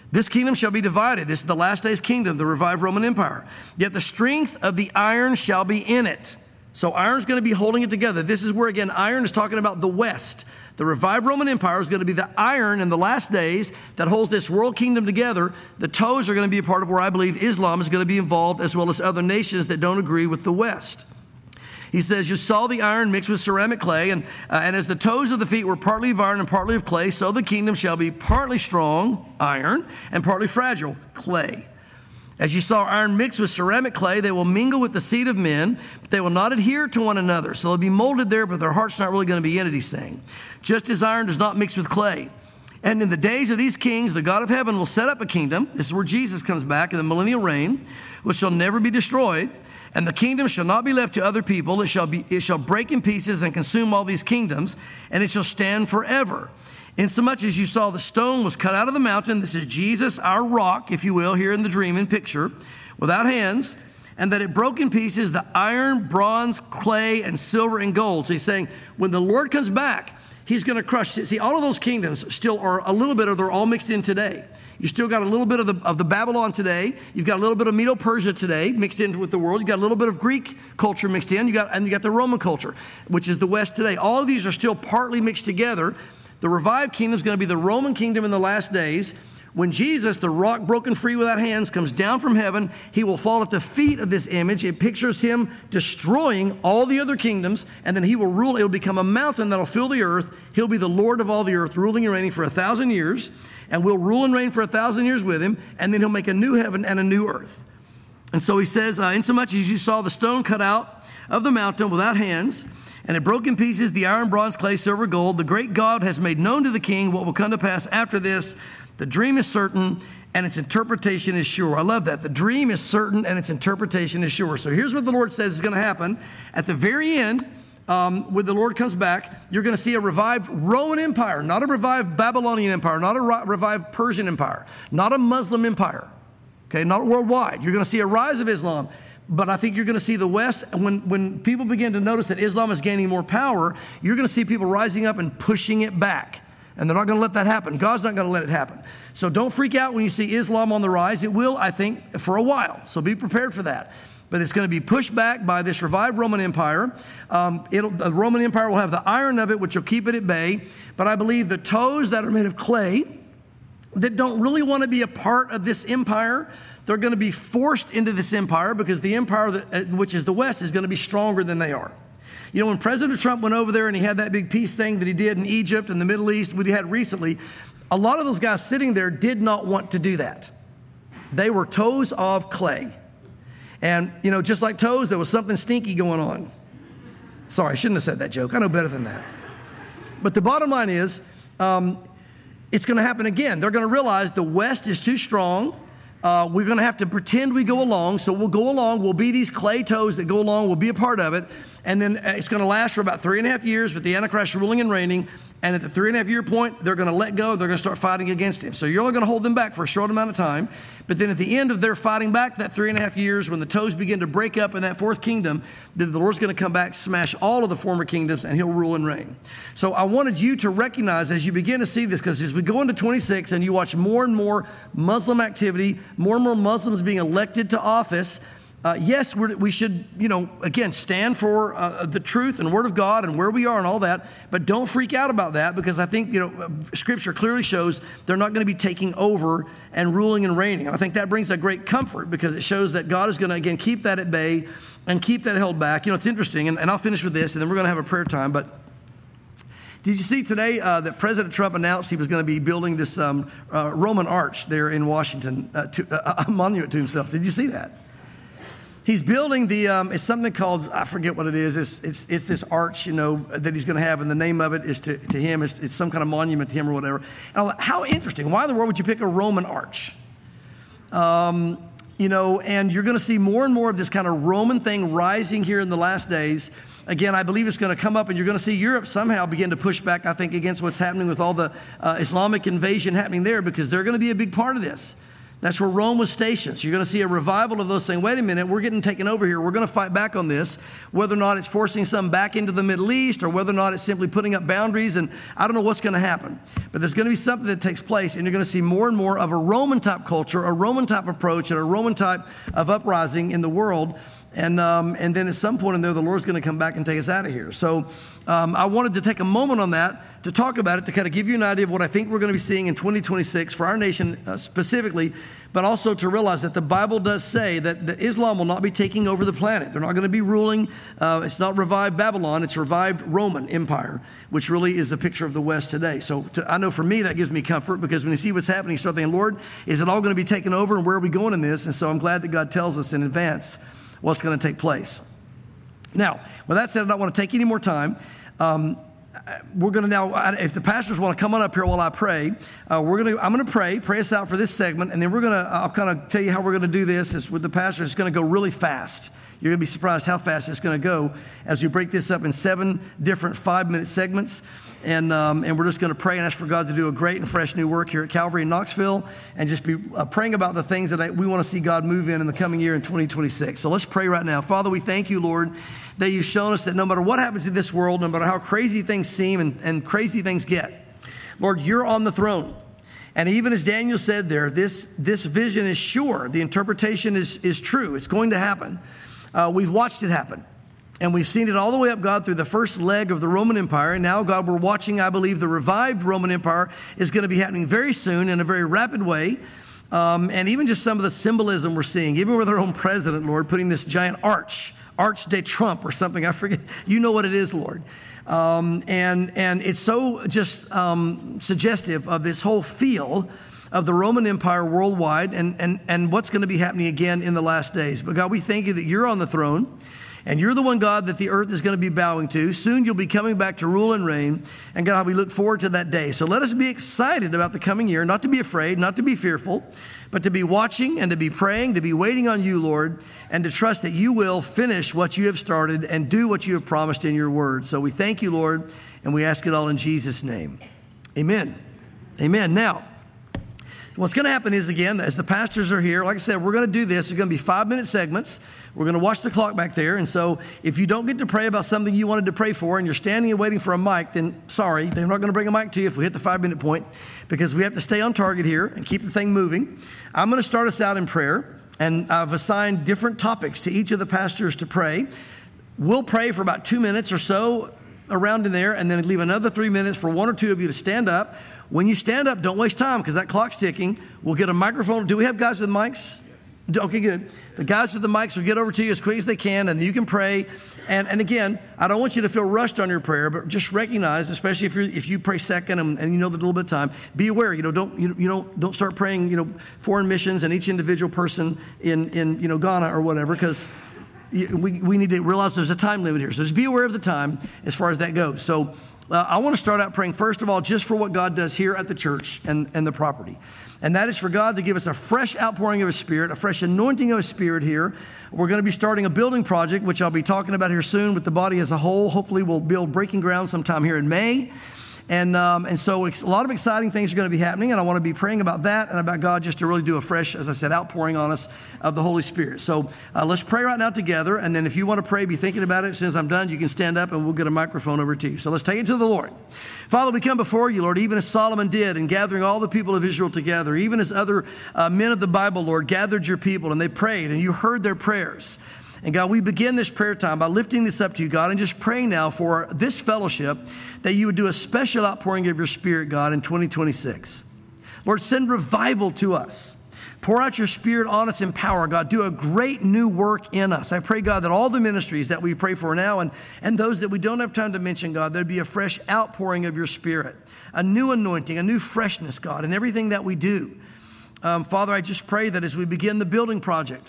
This kingdom shall be divided. This is the last day's kingdom, the revived Roman Empire. Yet the strength of the iron shall be in it. So iron's going to be holding it together. This is where, again, iron is talking about the West. The revived Roman Empire is going to be the iron in the last days that holds this world kingdom together. The toes are going to be a part of where I believe Islam is going to be involved, as well as other nations that don't agree with the West. He says, you saw the iron mixed with ceramic clay, and, uh, and as the toes of the feet were partly of iron and partly of clay, so the kingdom shall be partly strong, iron, and partly fragile, clay. As you saw iron mixed with ceramic clay, they will mingle with the seed of men, but they will not adhere to one another. So they'll be molded there, but their heart's not really going to be in it, he's saying. Just as iron does not mix with clay. And in the days of these kings, the God of heaven will set up a kingdom. This is where Jesus comes back in the millennial reign, which shall never be destroyed. And the kingdom shall not be left to other people. It shall be, it shall break in pieces and consume all these kingdoms, and it shall stand forever. Insomuch as you saw the stone was cut out of the mountain, this is Jesus, our rock, if you will, here in the dream and picture, without hands, and that it broke in pieces the iron, bronze, clay, and silver and gold. So he's saying, when the Lord comes back, he's going to crush. See, all of those kingdoms still are a little bit, or they're all mixed in today. You still got a little bit of the, of the Babylon today. You've got a little bit of Medo-Persia today mixed in with the world. You got a little bit of Greek culture mixed in. You got, and you got the Roman culture, which is the West today. All of these are still partly mixed together. The revived kingdom is going to be the Roman kingdom in the last days. When Jesus, the rock broken free without hands, comes down from heaven, he will fall at the feet of this image. It pictures him destroying all the other kingdoms, and then he will rule. It will become a mountain that will fill the earth. He'll be the Lord of all the earth, ruling and reigning for a thousand years, and we'll rule and reign for a thousand years with him, and then he'll make a new heaven and a new earth. And so he says, uh, insomuch as you saw the stone cut out of the mountain without hands, and it broke in pieces the iron, bronze, clay, silver, gold, the great God has made known to the king what will come to pass after this. The dream is certain, and its interpretation is sure. I love that. The dream is certain, and its interpretation is sure. So here's what the Lord says is going to happen. At the very end, um, when the Lord comes back, you're going to see a revived Roman Empire, not a revived Babylonian Empire, not a revived Persian Empire, not a Muslim empire, okay, not worldwide. You're going to see a rise of Islam. But I think you're going to see the West, when, when people begin to notice that Islam is gaining more power, you're going to see people rising up and pushing it back. And they're not going to let that happen. God's not going to let it happen. So don't freak out when you see Islam on the rise. It will, I think, for a while. So be prepared for that. But it's going to be pushed back by this revived Roman Empire. Um, it'll, the Roman Empire will have the iron of it, which will keep it at bay. But I believe the toes that are made of clay, that don't really want to be a part of this empire, they're going to be forced into this empire, because the empire, that, which is the West, is going to be stronger than they are. You know, when President Trump went over there and he had that big peace thing that he did in Egypt and the Middle East, what he had recently, a lot of those guys sitting there did not want to do that. They were toes of clay. And, you know, just like toes, there was something stinky going on. Sorry, I shouldn't have said that joke. I know better than that. But the bottom line is, um, it's going to happen again. They're going to realize the West is too strong. Uh, we're going to have to pretend we go along. So we'll go along. We'll be these clay toes that go along. We'll be a part of it. And then it's going to last for about three and a half years with the Antichrist ruling and reigning. And at the three and a half year point, they're going to let go. They're going to start fighting against him. So you're only going to hold them back for a short amount of time. But then at the end of their fighting back, that three and a half years, when the toes begin to break up in that fourth kingdom, then the Lord's going to come back, smash all of the former kingdoms, and he'll rule and reign. So I wanted you to recognize as you begin to see this, because as we go into twenty-six and you watch more and more Muslim activity, more and more Muslims being elected to office, Uh, yes, we're, we should, you know, again, stand for uh, the truth and Word of God and where we are and all that. But don't freak out about that, because I think, you know, Scripture clearly shows they're not going to be taking over and ruling and reigning. And I think that brings a great comfort, because it shows that God is going to, again, keep that at bay and keep that held back. You know, it's interesting, and, and I'll finish with this, and then we're going to have a prayer time. But did you see today uh, that President Trump announced he was going to be building this um, uh, Roman arch there in Washington, uh, to, uh, a monument to himself? Did you see that? He's building the, um, it's something called, I forget what it is. It's it's, it's this arch, you know, that he's going to have, and the name of it is to, to him. It's, it's some kind of monument to him or whatever. And I'm like, how interesting. Why in the world would you pick a Roman arch? Um, you know, and you're going to see more and more of this kind of Roman thing rising here in the last days. Again, I believe it's going to come up, and you're going to see Europe somehow begin to push back, I think, against what's happening with all the uh, Islamic invasion happening there, because they're going to be a big part of this. That's where Rome was stationed. So you're going to see a revival of those saying, wait a minute, we're getting taken over here. We're going to fight back on this, whether or not it's forcing some back into the Middle East or whether or not it's simply putting up boundaries. And I don't know what's going to happen. But there's going to be something that takes place, and you're going to see more and more of a Roman-type culture, a Roman-type approach, and a Roman-type of uprising in the world. And um, and then at some point in there, the Lord's going to come back and take us out of here. So um, I wanted to take a moment on that to talk about it, to kind of give you an idea of what I think we're going to be seeing in twenty twenty-six for our nation uh, specifically, but also to realize that the Bible does say that, that Islam will not be taking over the planet. They're not going to be ruling. Uh, it's not revived Babylon. It's revived Roman Empire, which really is a picture of the West today. So to, I know for me that gives me comfort, because when you see what's happening, you start thinking, Lord, is it all going to be taken over, and where are we going in this? And so I'm glad that God tells us in advance what's going to take place. Now, with that said, I don't want to take any more time. Um, we're going to now, if the pastors want to come on up here while I pray, uh, we're going to. I'm going to pray, pray us out for this segment, and then we're going to. I'll kind of tell you how we're going to do this. Is with the pastors, it's going to go really fast. You're going to be surprised how fast it's going to go as we break this up in seven different five-minute segments. And um, and we're just going to pray and ask for God to do a great and fresh new work here at Calvary in Knoxville, and just be uh, praying about the things that I, we want to see God move in in the coming year in twenty twenty-six. So let's pray right now. Father, we thank you, Lord, that you've shown us that no matter what happens in this world, no matter how crazy things seem and, and crazy things get, Lord, you're on the throne. And even as Daniel said there, this, this vision is sure. The interpretation is, is true. It's going to happen. Uh, we've watched it happen. And we've seen it all the way up, God, through the first leg of the Roman Empire. And now, God, we're watching, I believe, the revived Roman Empire is going to be happening very soon in a very rapid way. Um, and even just some of the symbolism we're seeing, even with our own president, Lord, putting this giant arch, Arch de Trump or something. I forget. You know what it is, Lord. Um, and, and it's so just um, suggestive of this whole feel of the Roman Empire worldwide and, and, and what's going to be happening again in the last days. But God, we thank you that you're on the throne. And you're the one, God, that the earth is going to be bowing to. Soon you'll be coming back to rule and reign. And God, we look forward to that day. So let us be excited about the coming year, not to be afraid, not to be fearful, but to be watching and to be praying, to be waiting on you, Lord, and to trust that you will finish what you have started and do what you have promised in your word. So we thank you, Lord, and we ask it all in Jesus' name. Amen. Amen. Now, what's going to happen is, again, as the pastors are here, like I said, we're going to do this. It's going to be five-minute segments. We're going to watch the clock back there. And so if you don't get to pray about something you wanted to pray for and you're standing and waiting for a mic, then sorry, they're not going to bring a mic to you if we hit the five-minute point, because we have to stay on target here and keep the thing moving. I'm going to start us out in prayer, and I've assigned different topics to each of the pastors to pray. We'll pray for about two minutes or so around in there, and then leave another three minutes for one or two of you to stand up. When you stand up, don't waste time, because that clock's ticking. We'll get a microphone. Do we have guys with mics? Okay, good. The guys with the mics will get over to you as quick as they can, and you can pray. And, and again, I don't want you to feel rushed on your prayer, but just recognize, especially if you if you pray second and, and you know the little bit of time, be aware. You know, don't you, you know don't start praying. You know, foreign missions and each individual person in in you know Ghana or whatever, because we we need to realize there's a time limit here. So just be aware of the time as far as that goes. So uh, I want to start out praying first of all just for what God does here at the church and and the property. And that is for God to give us a fresh outpouring of His Spirit, a fresh anointing of His Spirit here. We're going to be starting a building project, which I'll be talking about here soon with the body as a whole. Hopefully we'll build breaking ground sometime here in May. And um, and so a lot of exciting things are going to be happening, and I want to be praying about that and about God just to really do a fresh, as I said, outpouring on us of the Holy Spirit. So uh, let's pray right now together, and then if you want to pray, be thinking about it. As soon as I'm done, you can stand up, and we'll get a microphone over to you. So let's take it to the Lord. Father, we come before you, Lord, even as Solomon did in gathering all the people of Israel together, even as other uh, men of the Bible, Lord, gathered your people, and they prayed, and you heard their prayers. And God, we begin this prayer time by lifting this up to you, God, and just praying now for this fellowship that you would do a special outpouring of your Spirit, God, in twenty twenty-six. Lord, send revival to us. Pour out your Spirit on us in power, God. Do a great new work in us. I pray, God, that all the ministries that we pray for now and, and those that we don't have time to mention, God, there'd be a fresh outpouring of your Spirit, a new anointing, a new freshness, God, in everything that we do. Um, Father, I just pray that as we begin the building project,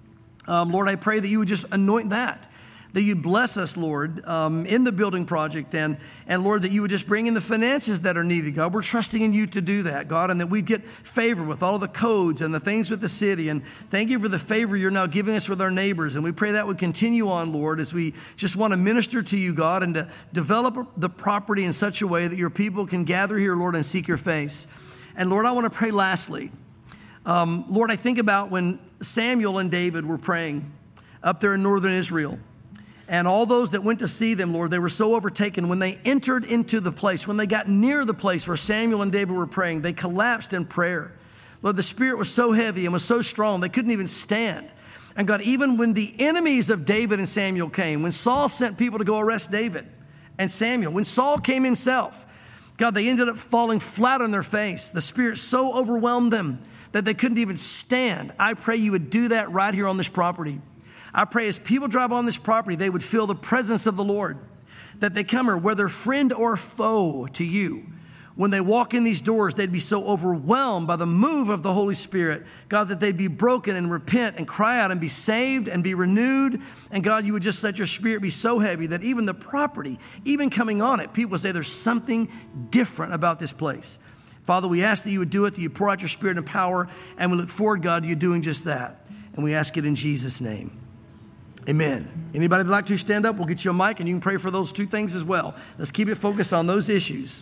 Um, Lord, I pray that you would just anoint that, that you'd bless us, Lord, um, in the building project. And, and Lord, that you would just bring in the finances that are needed, God. We're trusting in you to do that, God, and that we'd get favor with all the codes and the things with the city. And thank you for the favor you're now giving us with our neighbors. And we pray that would continue on, Lord, as we just want to minister to you, God, and to develop the property in such a way that your people can gather here, Lord, and seek your face. And Lord, I want to pray lastly, Um, Lord, I think about when Samuel and David were praying up there in northern Israel. And all those that went to see them, Lord, they were so overtaken. When they entered into the place, when they got near the place where Samuel and David were praying, they collapsed in prayer. Lord, the Spirit was so heavy and was so strong, they couldn't even stand. And God, even when the enemies of David and Samuel came, when Saul sent people to go arrest David and Samuel, when Saul came himself, God, they ended up falling flat on their face. The Spirit so overwhelmed them that they couldn't even stand. I pray you would do that right here on this property. I pray as people drive on this property, they would feel the presence of the Lord, that they come here, whether friend or foe to you. When they walk in these doors, they'd be so overwhelmed by the move of the Holy Spirit, God, that they'd be broken and repent and cry out and be saved and be renewed. And God, you would just let your Spirit be so heavy that even the property, even coming on it, people would say there's something different about this place. Father, we ask that you would do it, that you pour out your Spirit and power, and we look forward, God, to you doing just that. And we ask it in Jesus' name. Amen. Anybody would like to stand up? We'll get you a mic and you can pray for those two things as well. Let's keep it focused on those issues.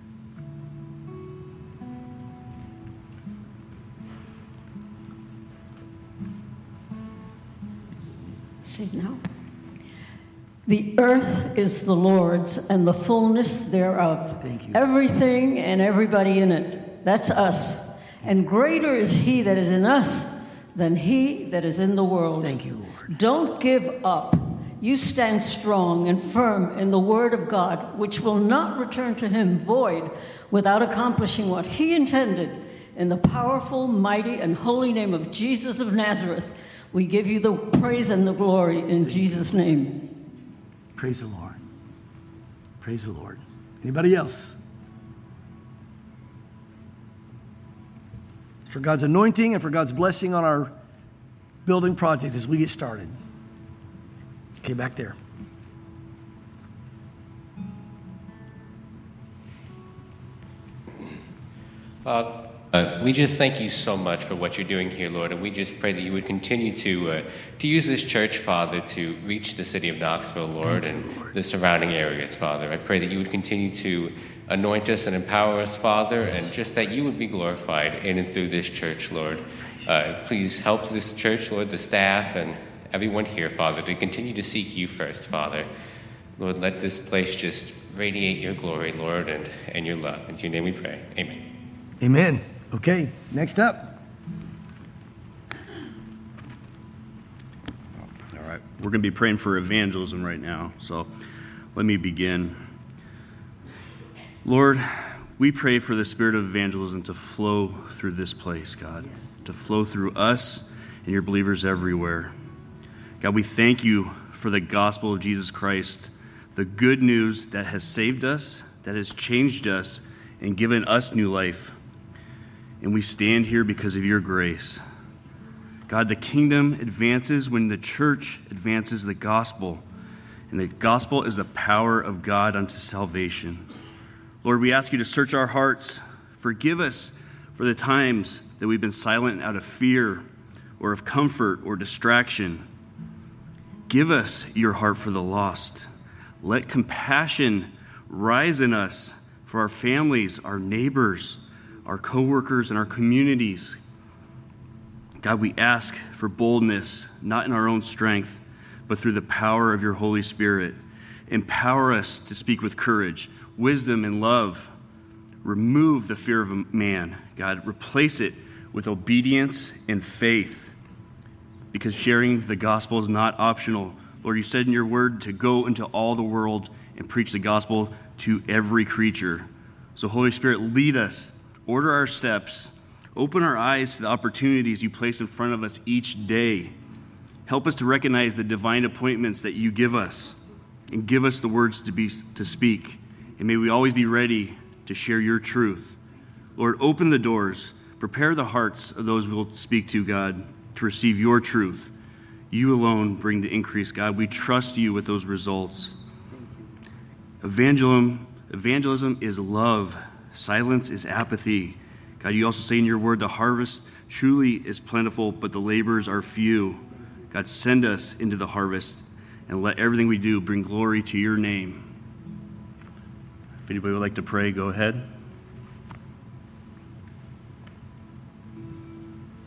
See now. The earth is the Lord's and the fullness thereof. Thank you. Everything and everybody in it. That's us. And greater is he that is in us than he that is in the world. Thank you, Lord. Don't give up. You stand strong and firm in the word of God, which will not return to him void without accomplishing what he intended. In the powerful, mighty, and holy name of Jesus of Nazareth, we give you the praise and the glory in Jesus' name. Praise the Lord. Praise the Lord. Anybody else? For God's anointing and for God's blessing on our building project as we get started. Okay, back there. Father, uh, we just thank you so much for what you're doing here, Lord, and we just pray that you would continue to uh, to use this church, Father, to reach the city of Knoxville, Lord, you, and Lord. the surrounding areas, Father. I pray that you would continue to anoint us and empower us, Father, and just that you would be glorified in and through this church, Lord. Uh, please help this church, Lord, the staff, and everyone here, Father, to continue to seek you first, Father. Lord, let this place just radiate your glory, Lord, and, and your love. In your name we pray. Amen. Amen. Okay, next up. All right, we're going to be praying for evangelism right now, so let me begin. Lord, we pray for the spirit of evangelism to flow through this place, God, to flow through us and your believers everywhere. God, we thank you for the gospel of Jesus Christ, the good news that has saved us, that has changed us, and given us new life. And we stand here because of your grace. God, the kingdom advances when the church advances the gospel. And the gospel is the power of God unto salvation. Lord, we ask you to search our hearts. Forgive us for the times that we've been silent out of fear or of comfort or distraction. Give us your heart for the lost. Let compassion rise in us for our families, our neighbors, our co-workers, and our communities. God, we ask for boldness, not in our own strength, but through the power of your Holy Spirit. Empower us to speak with courage, wisdom, and love. Remove the fear of man, God. Replace it with obedience and faith, because sharing the gospel is not optional. Lord, you said in your word to go into all the world and preach the gospel to every creature. So, Holy Spirit, lead us. Order our steps. Open our eyes to the opportunities you place in front of us each day. Help us to recognize the divine appointments that you give us, and give us the words to be to speak. And may we always be ready to share your truth. Lord, open the doors. Prepare the hearts of those we'll speak to, God, to receive your truth. You alone bring the increase, God. We trust you with those results. Evangelism, evangelism is love. Silence is apathy. God, you also say in your word, the harvest truly is plentiful, but the laborers are few. God, send us into the harvest and let everything we do bring glory to your name. If anybody would like to pray, go ahead.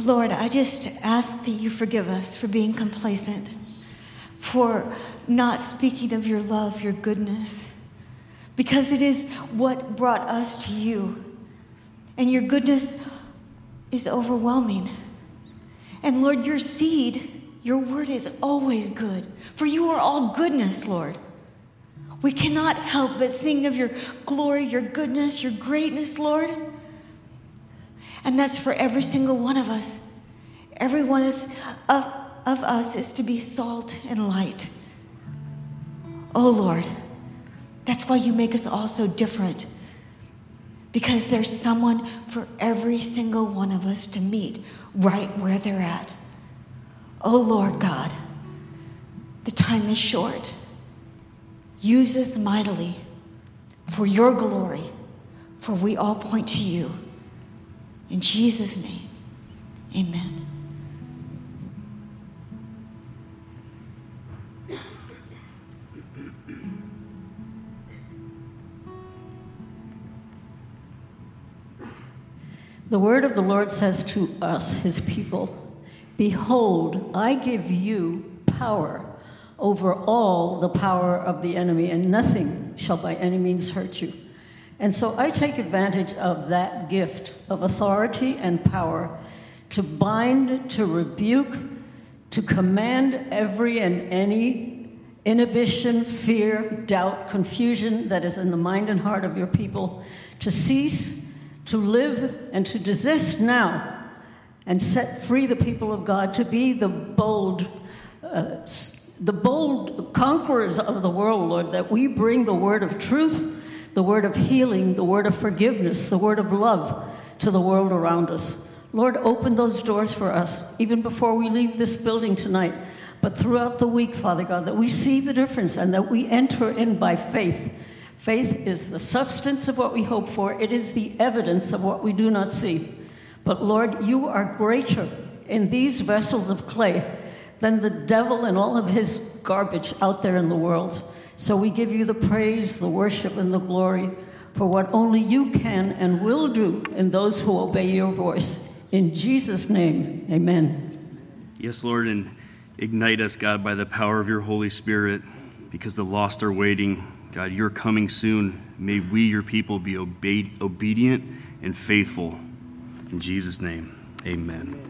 Lord, I just ask that you forgive us for being complacent, for not speaking of your love, your goodness, because it is what brought us to you. And your goodness is overwhelming. And Lord, your seed, your word is always good, for you are all goodness, Lord. We cannot help but sing of your glory, your goodness, your greatness, Lord. And that's for every single one of us. Every one is, of, of us is to be salt and light. Oh, Lord, that's why you make us all so different. Because there's someone for every single one of us to meet right where they're at. Oh, Lord God, the time is short. Use us mightily for your glory, for we all point to you. In Jesus' name, amen. The word of the Lord says to us, his people, "Behold, I give you power over all the power of the enemy, and nothing shall by any means hurt you." And so I take advantage of that gift of authority and power to bind, to rebuke, to command every and any inhibition, fear, doubt, confusion that is in the mind and heart of your people to cease, to live, and to desist now, and set free the people of God to be the bold uh, the bold conquerors of the world, Lord, that we bring the word of truth, the word of healing, the word of forgiveness, the word of love to the world around us. Lord, open those doors for us, even before we leave this building tonight, but throughout the week, Father God, that we see the difference and that we enter in by faith. Faith is the substance of what we hope for. It is the evidence of what we do not see. But Lord, you are greater in these vessels of clay than the devil and all of his garbage out there in the world. So we give you the praise, the worship, and the glory for what only you can and will do in those who obey your voice. In Jesus' name, amen. Yes, Lord, and ignite us, God, by the power of your Holy Spirit, because the lost are waiting. God, you're coming soon. May we, your people, be obe- obedient and faithful. In Jesus' name, amen.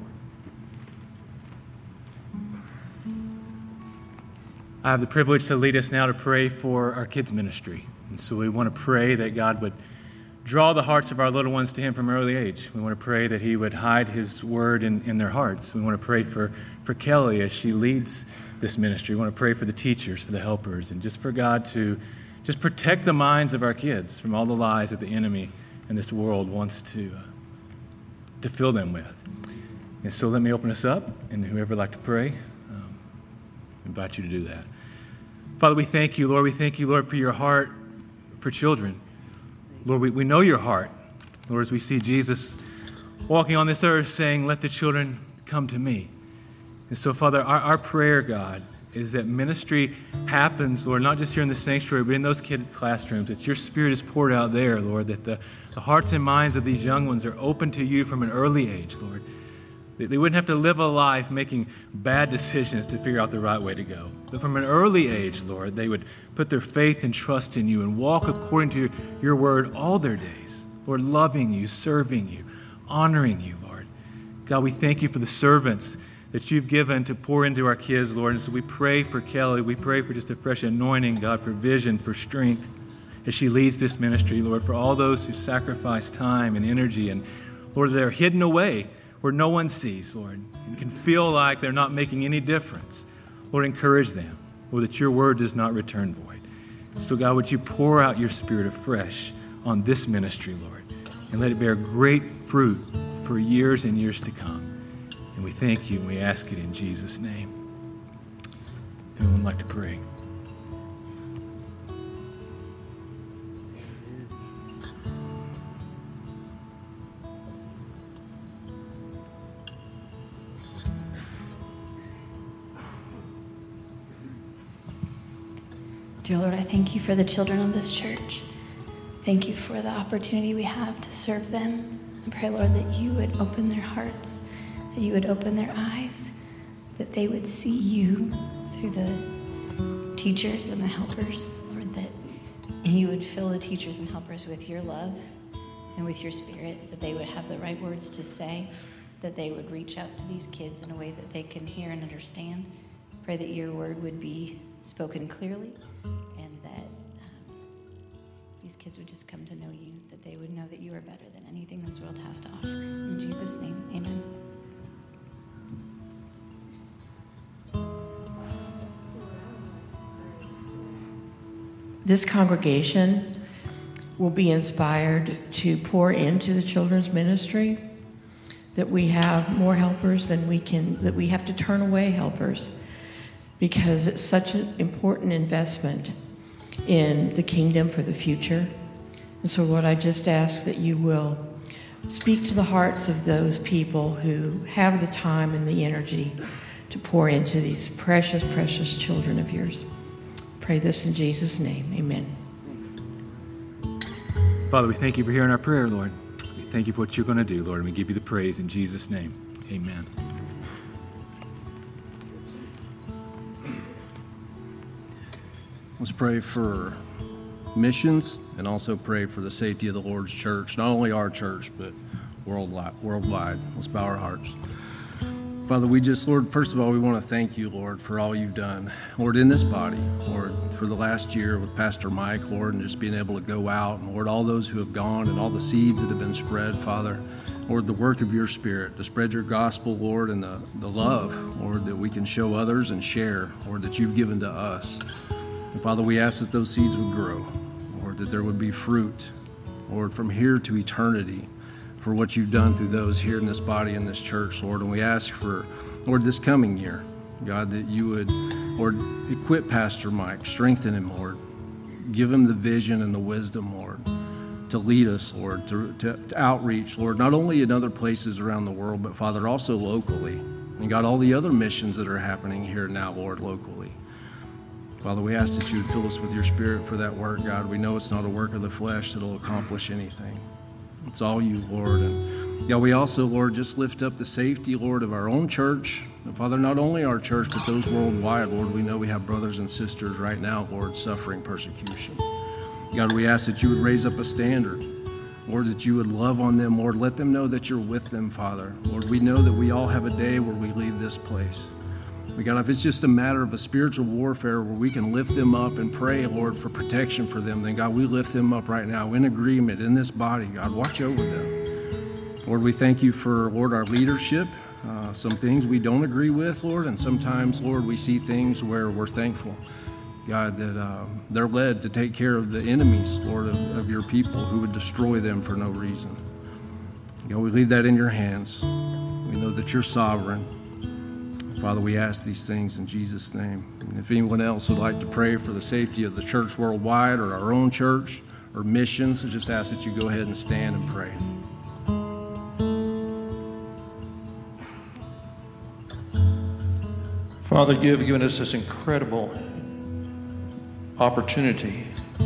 I have the privilege to lead us now to pray for our kids' ministry. And so we want to pray that God would draw the hearts of our little ones to him from early age. We want to pray that he would hide his word in, in their hearts. We want to pray for, for Kelly as she leads this ministry. We want to pray for the teachers, for the helpers, and just for God to just protect the minds of our kids from all the lies that the enemy in this world wants to, uh, to fill them with. And so let me open us up, and whoever would like to pray, um, I invite you to do that. Father, we thank you, Lord. We thank you, Lord, for your heart for children. Lord, we, we know your heart. Lord, as we see Jesus walking on this earth saying, "Let the children come to me." And so, Father, our, our prayer, God, is that ministry happens, Lord, not just here in the sanctuary, but in those kids' classrooms, that your Spirit is poured out there, Lord, that the, the hearts and minds of these young ones are open to you from an early age, Lord. They, they wouldn't have to live a life making bad decisions to figure out the right way to go. But from an early age, Lord, they would put their faith and trust in you and walk according to your, your word all their days. Lord, loving you, serving you, honoring you, Lord. God, we thank you for the servants that you've given to pour into our kids, Lord. And so we pray for Kelly. We pray for just a fresh anointing, God, for vision, for strength as she leads this ministry, Lord, for all those who sacrifice time and energy and, Lord, they're hidden away where no one sees, Lord, and can feel like they're not making any difference. Lord, encourage them, Lord, that your word does not return void. So, God, would you pour out your Spirit afresh on this ministry, Lord, and let it bear great fruit for years and years to come. And we thank you and we ask it in Jesus' name. If anyone would like to pray. Dear Lord, I thank you for the children of this church. Thank you for the opportunity we have to serve them. I pray, Lord, that you would open their hearts that you would open their eyes, that they would see you through the teachers and the helpers, Lord, that you would fill the teachers and helpers with your love and with your spirit, that they would have the right words to say, that they would reach out to these kids in a way that they can hear and understand. Pray that your word would be spoken clearly, and that um, these kids would just come to know you, that they would know that you are better than anything this world has to offer. In Jesus' name, amen. This congregation will be inspired to pour into the children's ministry, that we have more helpers than we can, that we have to turn away helpers, because it's such an important investment in the kingdom for the future. And so Lord, I just ask that you will speak to the hearts of those people who have the time and the energy to pour into these precious, precious children of yours. Pray this in Jesus' name, amen. Father, we thank you for hearing our prayer, Lord. We thank you for what you're going to do, Lord, and we give you the praise in Jesus' name. Amen. Let's pray for missions and also pray for the safety of the Lord's church, not only our church, but worldwide. worldwide. Let's bow our hearts. Father, we just, Lord, first of all, we want to thank you, Lord, for all you've done, Lord, in this body, Lord, for the last year with Pastor Mike, Lord, and just being able to go out, and Lord, all those who have gone and all the seeds that have been spread, Father, Lord, the work of your Spirit to spread your gospel, Lord, and the, the love, Lord, that we can show others and share, Lord, that you've given to us. And Father, we ask that those seeds would grow, Lord, that there would be fruit, Lord, from here to eternity, for what you've done through those here in this body in this church, Lord. And we ask for, Lord, this coming year, God, that you would, Lord, equip Pastor Mike, strengthen him, Lord. Give him the vision and the wisdom, Lord, to lead us, Lord, to, to, to outreach, Lord, not only in other places around the world, but, Father, also locally. And, God, all the other missions that are happening here now, Lord, locally. Father, we ask that you would fill us with your Spirit for that work, God. We know it's not a work of the flesh that will accomplish anything. It's all you, Lord. And yeah, we also, Lord, just lift up the safety, Lord, of our own church. And Father, not only our church, but those worldwide, Lord. We know we have brothers and sisters right now, Lord, suffering persecution. God, we ask that you would raise up a standard, Lord, that you would love on them, Lord. Let them know that you're with them, Father. Lord, we know that we all have a day where we leave this place. But God, if it's just a matter of a spiritual warfare where we can lift them up and pray, Lord, for protection for them, then God, we lift them up right now in agreement in this body. God, watch over them. Lord, we thank you for, Lord, our leadership. Uh, some things we don't agree with, Lord, and sometimes, Lord, we see things where we're thankful, God, that uh, they're led to take care of the enemies, Lord, of, of your people who would destroy them for no reason. God, we leave that in your hands. We know that you're sovereign. Father, we ask these things in Jesus' name. And if anyone else would like to pray for the safety of the church worldwide or our own church or missions, I just ask that you go ahead and stand and pray. Father, you have given us this incredible opportunity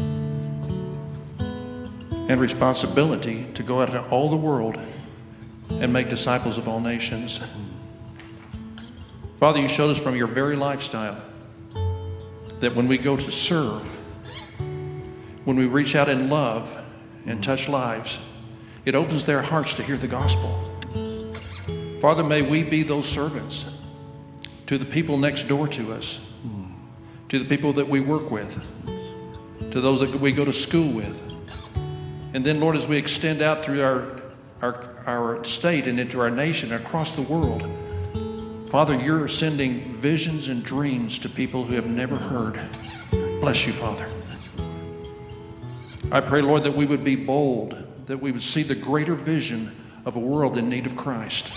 and responsibility to go out into all the world and make disciples of all nations. Father, you showed us from your very lifestyle that when we go to serve, when we reach out in love and touch lives, it opens their hearts to hear the gospel. Father, may we be those servants to the people next door to us, to the people that we work with, to those that we go to school with. And then, Lord, as we extend out through our, our, our state and into our nation and across the world, Father, you're sending visions and dreams to people who have never heard. Bless you, Father. I pray, Lord, that we would be bold, that we would see the greater vision of a world in need of Christ.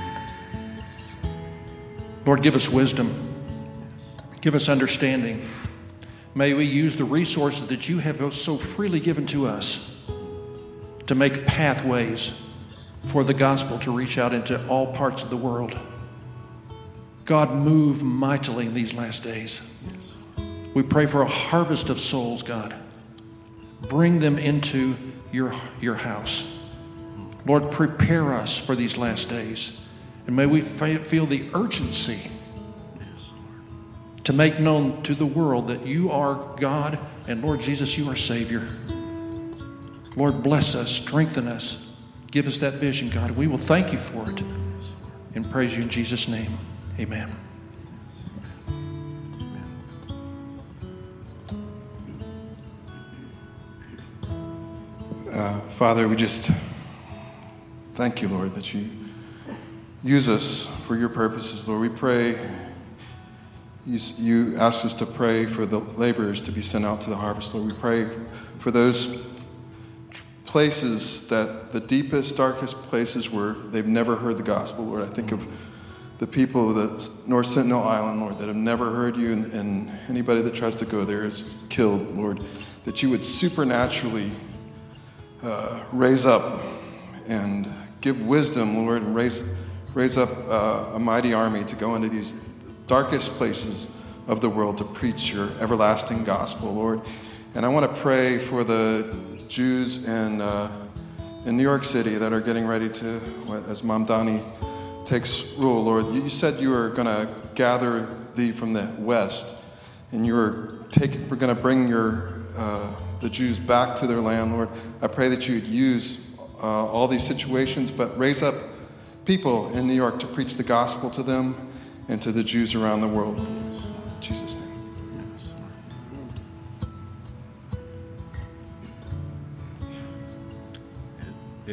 Lord, give us wisdom. Give us understanding. May we use the resources that you have so freely given to us to make pathways for the gospel to reach out into all parts of the world. God, move mightily in these last days. Yes. We pray for a harvest of souls, God. Bring them into your, your house. Lord, prepare us for these last days. And may we feel the urgency to make known to the world that you are God and Lord Jesus, you are Savior. Lord, bless us, strengthen us, give us that vision, God. We will thank you for it and praise you in Jesus' name. Amen. Uh, Father, we just thank you, Lord, that you use us for your purposes, Lord. We pray, you, you asked us to pray for the laborers to be sent out to the harvest, Lord. We pray for those places, that the deepest, darkest places where they've never heard the gospel, Lord. I think of the people of the North Sentinel Island, Lord, that have never heard you, and, and anybody that tries to go there is killed, Lord. That you would supernaturally uh, raise up and give wisdom, Lord, and raise raise up uh, a mighty army to go into these darkest places of the world to preach your everlasting gospel, Lord. And I want to pray for the Jews in, uh, in New York City that are getting ready to, as Mamdani takes rule, Lord. You said you were going to gather thee from the west, and you were taking, we're going to bring your uh, the Jews back to their land, Lord. I pray that you would use uh, all these situations, but raise up people in New York to preach the gospel to them and to the Jews around the world. In Jesus' name. Yeah.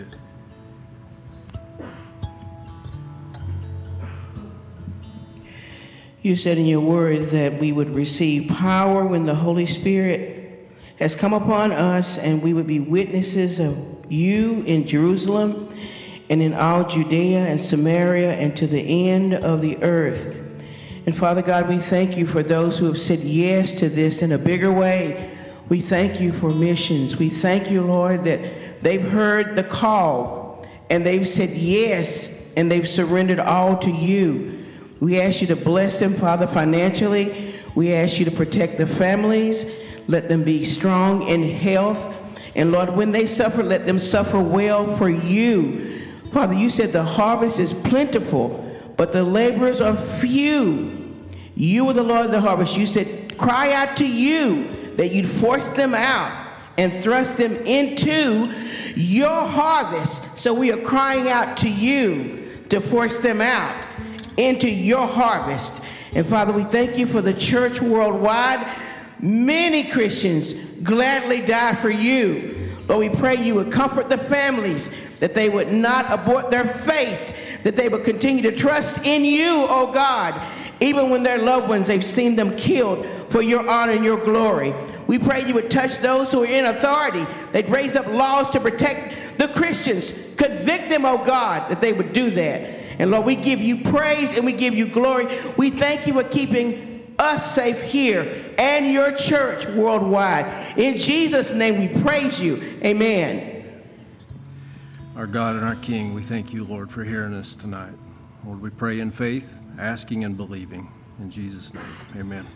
You said in your words that we would receive power when the Holy Spirit has come upon us, and we would be witnesses of you in Jerusalem and in all Judea and Samaria and to the end of the earth. And Father God, we thank you for those who have said yes to this in a bigger way. We thank you for missions. We thank you, Lord, that they've heard the call and they've said yes, and they've surrendered all to you. We ask you to bless them, Father, financially. We ask you to protect the families. Let them be strong in health. And Lord, when they suffer, let them suffer well for you. Father, you said the harvest is plentiful, but the laborers are few. You are the Lord of the harvest. You said, cry out to you that you'd force them out and thrust them into your harvest. So we are crying out to you to force them out into your harvest. And Father, we thank you for the church worldwide. Many Christians gladly die for you. Lord, we pray you would comfort the families, that they would not abort their faith, that they would continue to trust in you, oh God, even when their loved ones, they've seen them killed for your honor and your glory. We pray you would touch those who are in authority. They'd raise up laws to protect the Christians. Convict them, oh God, that they would do that. And Lord, we give you praise and we give you glory. We thank you for keeping us safe here and your church worldwide. In Jesus' name we praise you. Amen. Our God and our King, we thank you, Lord, for hearing us tonight. Lord, we pray in faith, asking and believing. In Jesus' name, amen.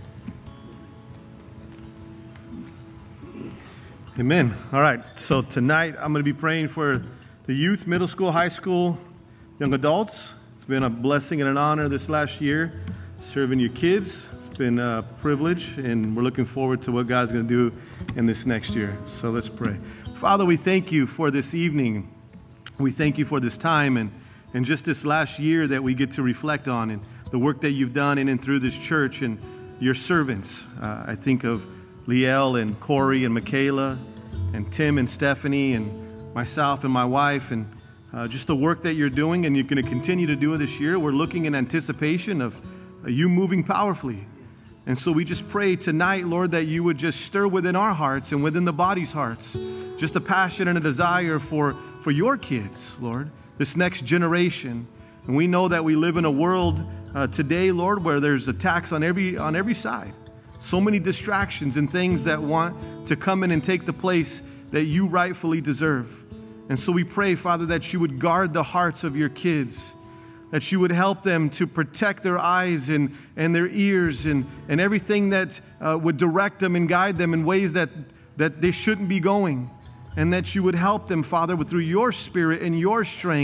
Amen. All right, so tonight I'm going to be praying for the youth, middle school, high school, young adults. It's been a blessing and an honor this last year serving your kids. It's been a privilege, and we're looking forward to what God's going to do in this next year. So let's pray. Father, we thank you for this evening. We thank you for this time and, and just this last year that we get to reflect on, and the work that you've done in and through this church and your servants. Uh, I think of Liel and Corey and Michaela and Tim and Stephanie and myself and my wife, and uh, just the work that you're doing and you're going to continue to do this year. We're looking in anticipation of uh, you moving powerfully. And so we just pray tonight, Lord, that you would just stir within our hearts and within the body's hearts just a passion and a desire for, for your kids, Lord, this next generation. And we know that we live in a world uh, today, Lord, where there's attacks on every on every side. So many distractions and things that want to come in and take the place that you rightfully deserve. And so we pray, Father, that you would guard the hearts of your kids, that you would help them to protect their eyes and, and their ears and, and everything that uh, would direct them and guide them in ways that, that they shouldn't be going. And that you would help them, Father, through your spirit and your strength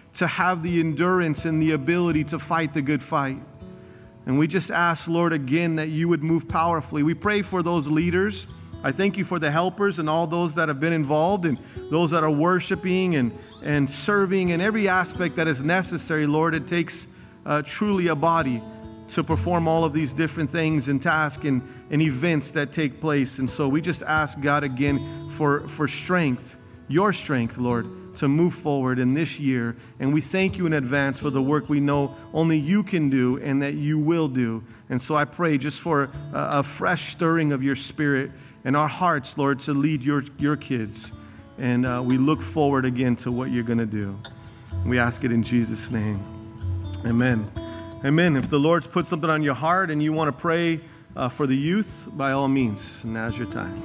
to have the endurance and the ability to fight the good fight. And we just ask, Lord, again, that you would move powerfully. We pray for those leaders. I thank you for the helpers and all those that have been involved and those that are worshiping and, and serving in every aspect that is necessary, Lord. It takes uh, truly a body to perform all of these different things and tasks and, and events that take place. And so we just ask, God, again, for, for strength, your strength, Lord, to move forward in this year. And we thank you in advance for the work we know only you can do and that you will do. And so I pray just for a, a fresh stirring of your spirit in our hearts, Lord, to lead your, your kids. And uh, we look forward again to what you're going to do. We ask it in Jesus' name. Amen. Amen. If the Lord's put something on your heart and you want to pray uh, for the youth, by all means, now's your time.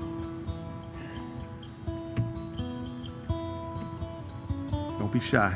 Don't be shy.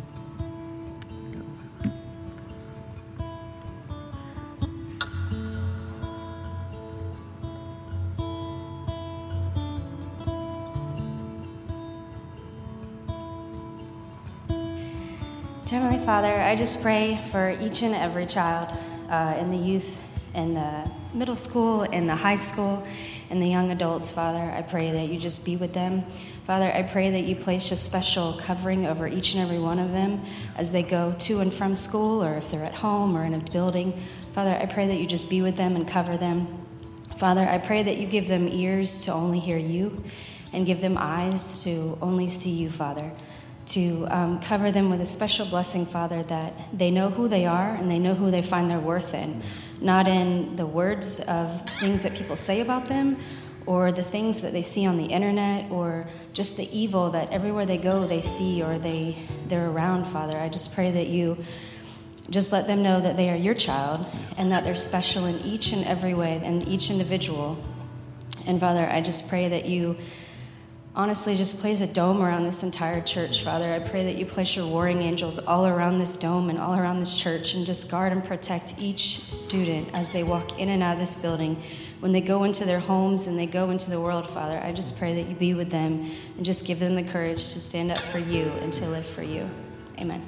Heavenly Father, I just pray for each and every child uh, in the youth, in the middle school, in the high school, and the young adults, Father. I pray that you just be with them. Father, I pray that you place a special covering over each and every one of them as they go to and from school, or if they're at home or in a building. Father, I pray that you just be with them and cover them. Father, I pray that you give them ears to only hear you and give them eyes to only see you, Father. To um, cover them with a special blessing, Father, that they know who they are and they know who they find their worth in, not in the words of things that people say about them or the things that they see on the internet or just the evil that everywhere they go they see or they, they're around, Father. I just pray that you just let them know that they are your child and that they're special in each and every way and each individual. And, Father, I just pray that you honestly just place a dome around this entire church, Father. I pray that you place your warring angels all around this dome and all around this church and just guard and protect each student as they walk in and out of this building. When they go into their homes and they go into the world, Father, I just pray that you be with them and just give them the courage to stand up for you and to live for you. Amen.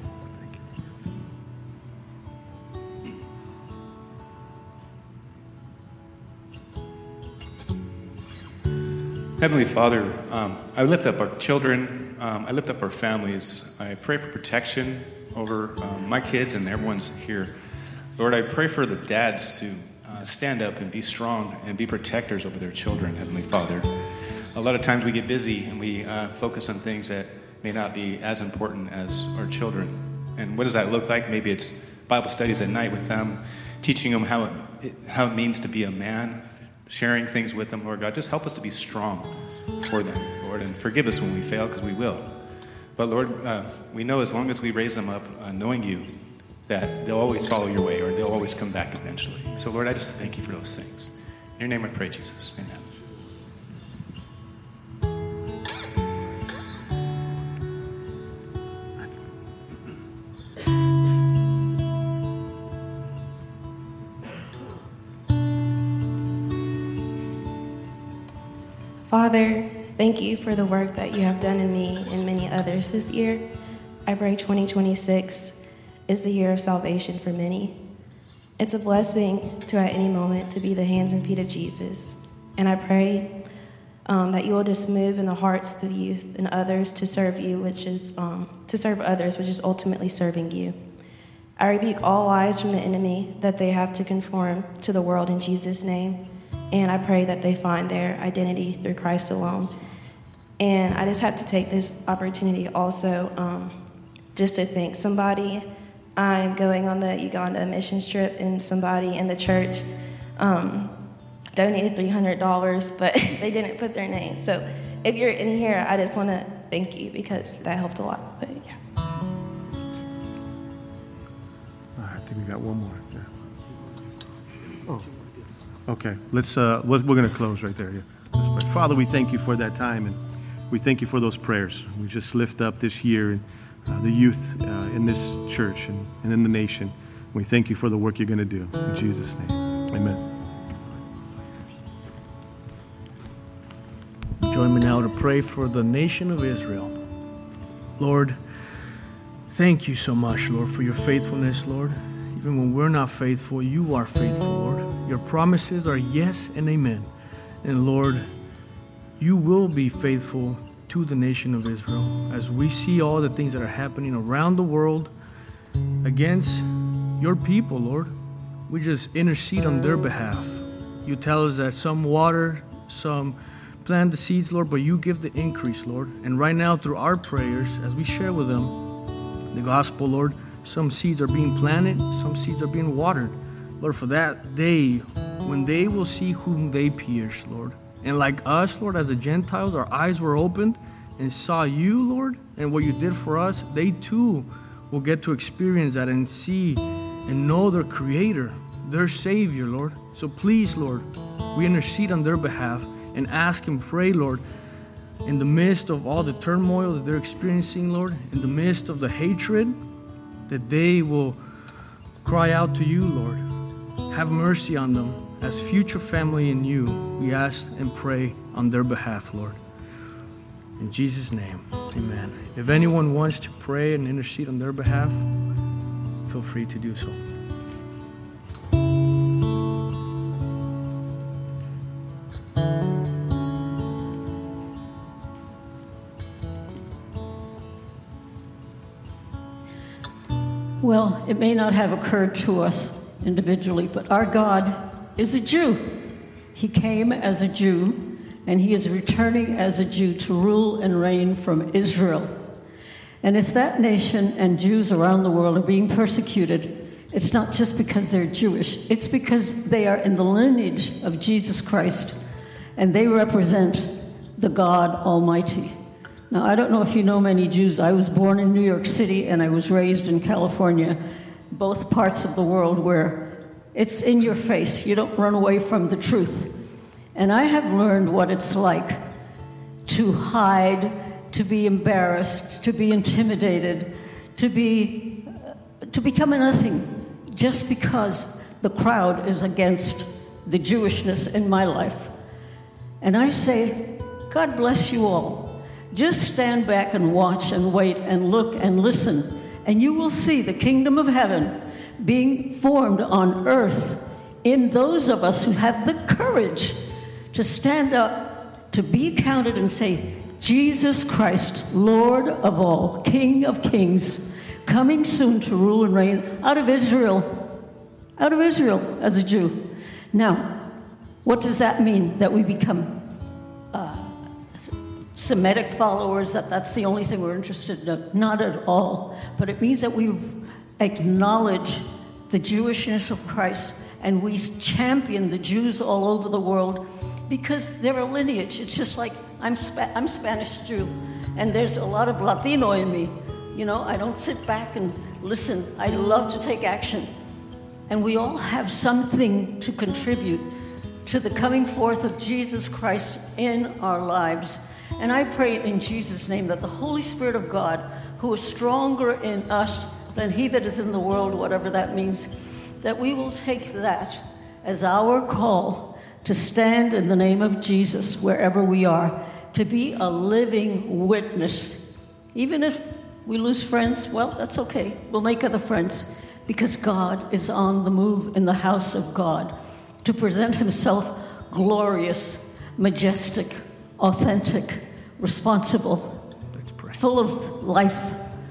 Heavenly Father, um, I lift up our children, um, I lift up our families. I pray for protection over um, my kids and everyone's here. Lord, I pray for the dads to uh, stand up and be strong and be protectors over their children, Heavenly Father. A lot of times we get busy and we uh, focus on things that may not be as important as our children. And what does that look like? Maybe it's Bible studies at night with them, teaching them how it, how it means to be a man, sharing things with them, Lord God. Just help us to be strong for them, Lord, and forgive us when we fail, because we will. But, Lord, uh, we know as long as we raise them up uh, knowing you, that they'll always follow your way, or they'll always come back eventually. So, Lord, I just thank you for those things. In your name I pray, Jesus. Amen. Father, thank you for the work that you have done in me and many others this year. I pray twenty twenty-six is the year of salvation for many. It's a blessing to at any moment to be the hands and feet of Jesus. And I pray um, that you will just move in the hearts of the youth and others to serve you, which is um, to serve others, which is ultimately serving you. I rebuke all lies from the enemy that they have to conform to the world in Jesus' name. And I pray that they find their identity through Christ alone. And I just have to take this opportunity also um, just to thank somebody. I'm going on the Uganda missions trip, and somebody in the church um, donated three hundred dollars, but they didn't put their name. So if you're in here, I just want to thank you because that helped a lot. But yeah. All right, I think we got one more. Yeah. Oh. Okay, let's. Uh, we're going to close right there. Yeah. Let's pray. Father, we thank you for that time, and we thank you for those prayers. We just lift up this year and uh, the youth uh, in this church and, and in the nation. We thank you for the work you're going to do. In Jesus' name, amen. Join me now to pray for the nation of Israel. Lord, Thank you so much, Lord, for your faithfulness, Lord. Even when we're not faithful, you are faithful, Lord. Your promises are yes and amen. And Lord, you will be faithful to the nation of Israel as we see all the things that are happening around the world against your people, Lord. We just intercede on their behalf. You tell us that some water, some plant the seeds, Lord, but you give the increase, Lord. And right now, through our prayers, as we share with them the gospel, Lord, some seeds are being planted, some seeds are being watered. Lord, for that day, when they will see whom they pierce, Lord. And like us, Lord, as the Gentiles, our eyes were opened and saw you, Lord, and what you did for us, they too will get to experience that and see and know their Creator, their Savior, Lord. So please, Lord, we intercede on their behalf and ask and pray, Lord, in the midst of all the turmoil that they're experiencing, Lord, in the midst of the hatred, that they will cry out to you, Lord. Have mercy on them as future family in you. We ask and pray on their behalf, Lord. In Jesus' name, amen. If anyone wants to pray and intercede on their behalf, feel free to do so. Well, it may not have occurred to us individually, but our God is a Jew. He came as a Jew, and he is returning as a Jew to rule and reign from Israel. And if that nation and Jews around the world are being persecuted, it's not just because they're Jewish. It's because they are in the lineage of Jesus Christ, and they represent the God Almighty. Now, I don't know if you know many Jews. I was born in New York City, and I was raised in California, both parts of the world where it's in your face. You don't run away from the truth. And I have learned what it's like to hide, to be embarrassed, to be intimidated, to be uh, to become a nothing just because the crowd is against the Jewishness in my life. And I say, God bless you all. Just stand back and watch and wait and look and listen, and you will see the kingdom of heaven being formed on earth in those of us who have the courage to stand up, to be counted and say, Jesus Christ, Lord of all, King of kings, coming soon to rule and reign out of Israel, out of Israel as a Jew. Now, what does that mean? That we become uh, Semitic followers, that that's the only thing we're interested in? Not at all. But it means that we acknowledge the Jewishness of Christ, and we champion the Jews all over the world because they're a lineage. It's just like I'm Spa- I'm Spanish Jew, and there's a lot of Latino in me. You know, I don't sit back and listen. I love to take action. And we all have something to contribute to the coming forth of Jesus Christ in our lives. And I pray in Jesus' name that the Holy Spirit of God, who is stronger in us than he that is in the world, whatever that means, that we will take that as our call to stand in the name of Jesus wherever we are, to be a living witness. Even if we lose friends, well, that's okay. We'll make other friends because God is on the move in the house of God to present himself glorious, majestic, authentic, responsible, full of life.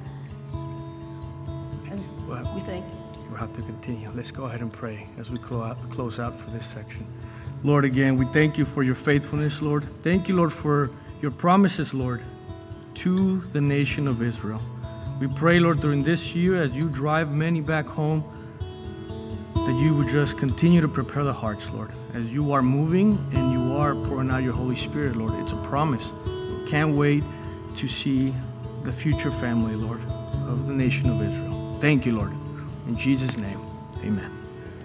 And we thank you. We'll have to continue. Let's go ahead and pray as we close out for this section. Lord, again, we thank you for your faithfulness, Lord. Thank you, Lord, for your promises, Lord, to the nation of Israel. We pray, Lord, during this year, as you drive many back home, that you would just continue to prepare the hearts, Lord, as you are moving and you are pouring out your Holy Spirit, Lord. It's a promise. We can't wait to see the future family, Lord, of the nation of Israel. Thank you, Lord. In Jesus' name, amen.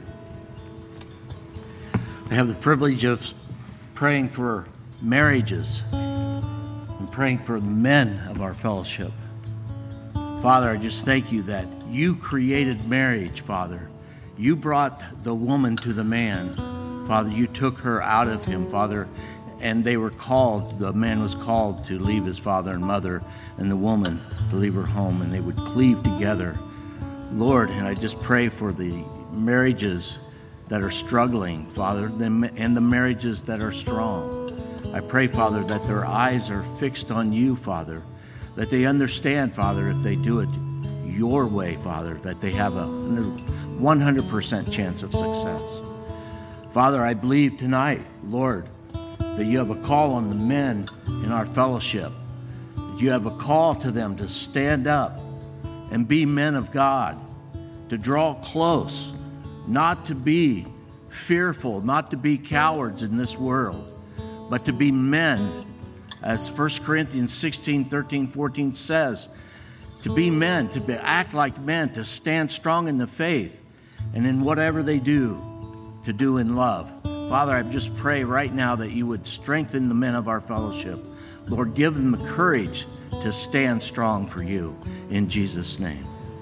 I have the privilege of praying for marriages and praying for the men of our fellowship. Father, I just thank you that you created marriage, Father. You brought the woman to the man. Father, you took her out of him, Father, and they were called, the man was called to leave his father and mother, and the woman to leave her home, and they would cleave together. Lord, and I just pray for the marriages that are struggling, Father, and the marriages that are strong. I pray, Father, that their eyes are fixed on you, Father, that they understand, Father, if they do it your way, Father, that they have a one hundred percent chance of success. Father, I believe tonight, Lord, that you have a call on the men in our fellowship, that you have a call to them to stand up and be men of God, to draw close, not to be fearful, not to be cowards in this world, but to be men, as First Corinthians sixteen, thirteen, fourteen says, to be men, to be, act like men, to stand strong in the faith, and in whatever they do, to do in love. Father, I just pray right now that you would strengthen the men of our fellowship. Lord, give them the courage to stand strong for you, in Jesus' name.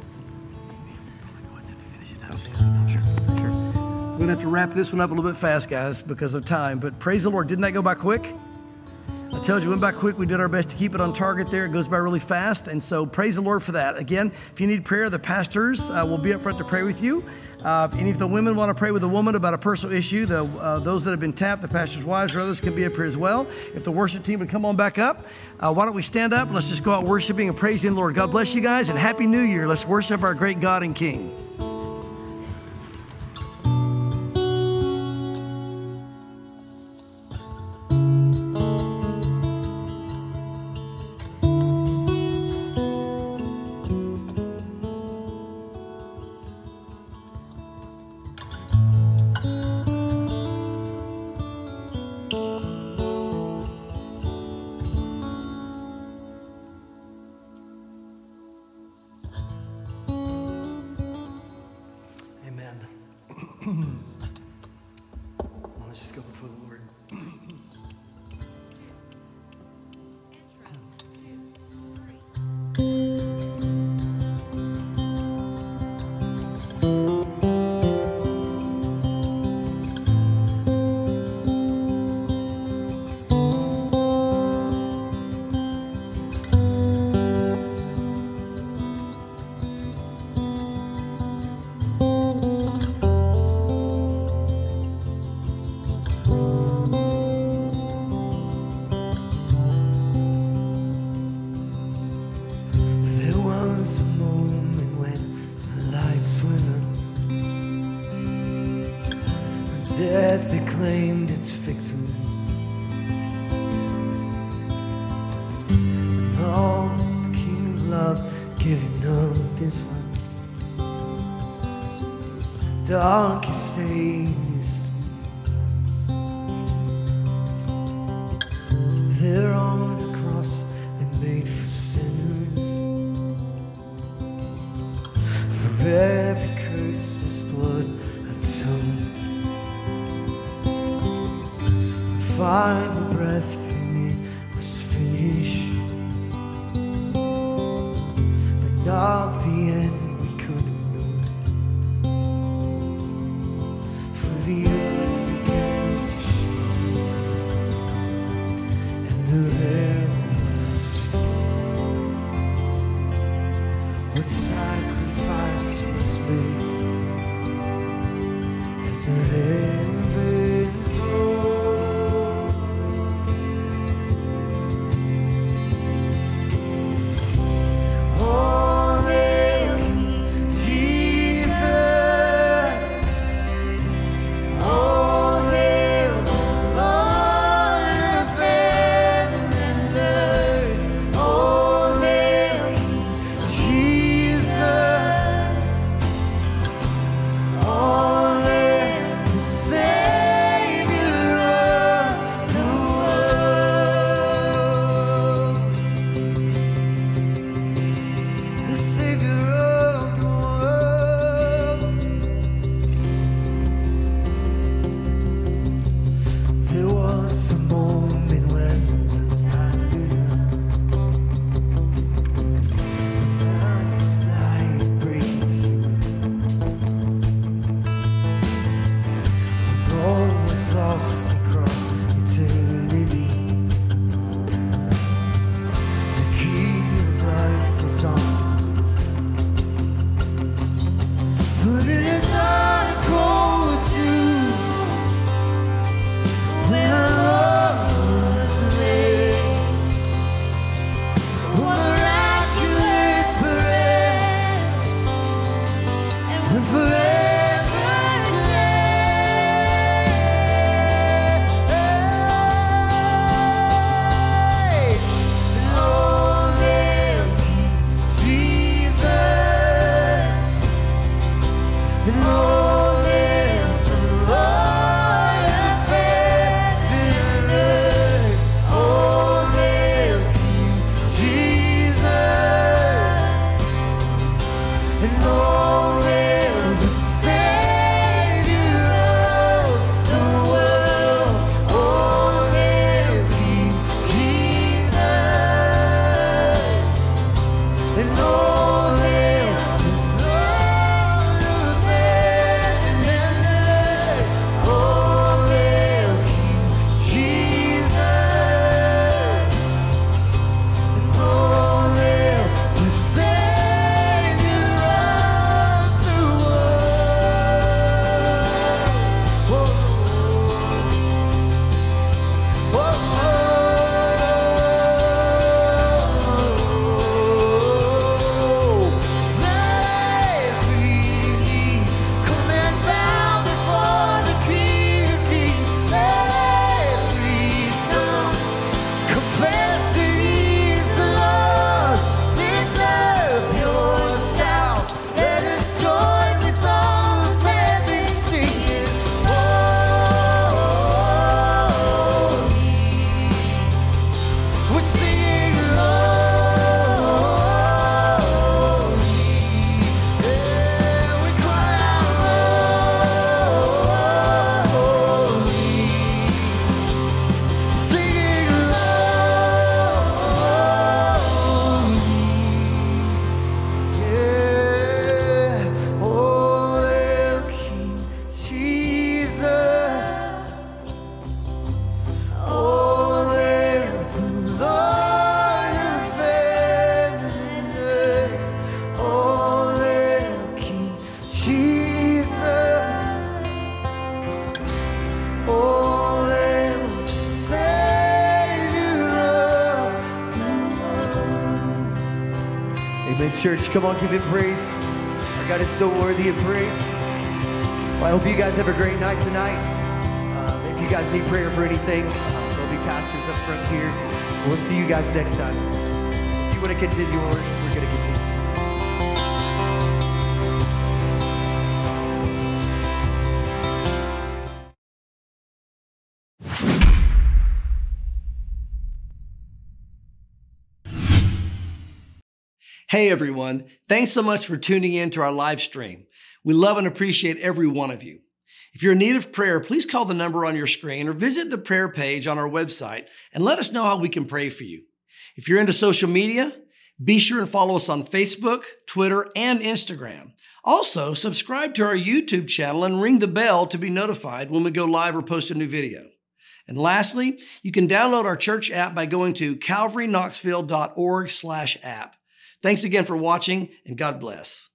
Sure, sure. We're going to have to wrap this one up a little bit fast, guys, because of time. But praise the Lord. Didn't that go by quick? I told you, it went by quick. We did our best to keep it on target there. It goes by really fast. And so praise the Lord for that. Again, if you need prayer, the pastors uh, will be up front to pray with you. Uh, if any of the women want to pray with a woman about a personal issue, the, uh, those that have been tapped, the pastor's wives or others, can be up here as well. If the worship team would come on back up, uh, why don't we stand up and let's just go out worshiping and praising the Lord. God bless you guys and Happy New Year. Let's worship our great God and King. Let's just go before the Lord. Death acclaimed its victory, and all the King of love giving up his life. Darkest day in history, there on the cross they made for sinners. For every curse his blood atoned. Final breath in me was finished, but not the end we could have known. For the earth began to shake, and the veil burst. What sacrifice was made as the heavens rolled. Heaven and church. Come on, give him praise. Our God is so worthy of praise. Well, I hope you guys have a great night tonight. Um, if you guys need prayer for anything, um, there'll be pastors up front here. We'll see you guys next time. If you want to continue worship, we're going to continue. Hey everyone, thanks so much for tuning in to our live stream. We love and appreciate every one of you. If you're in need of prayer, please call the number on your screen or visit the prayer page on our website and let us know how we can pray for you. If you're into social media, be sure and follow us on Facebook, Twitter, and Instagram. Also, subscribe to our YouTube channel and ring the bell to be notified when we go live or post a new video. And lastly, you can download our church app by going to calvaryknoxville dot org slash app. Thanks again for watching, and God bless.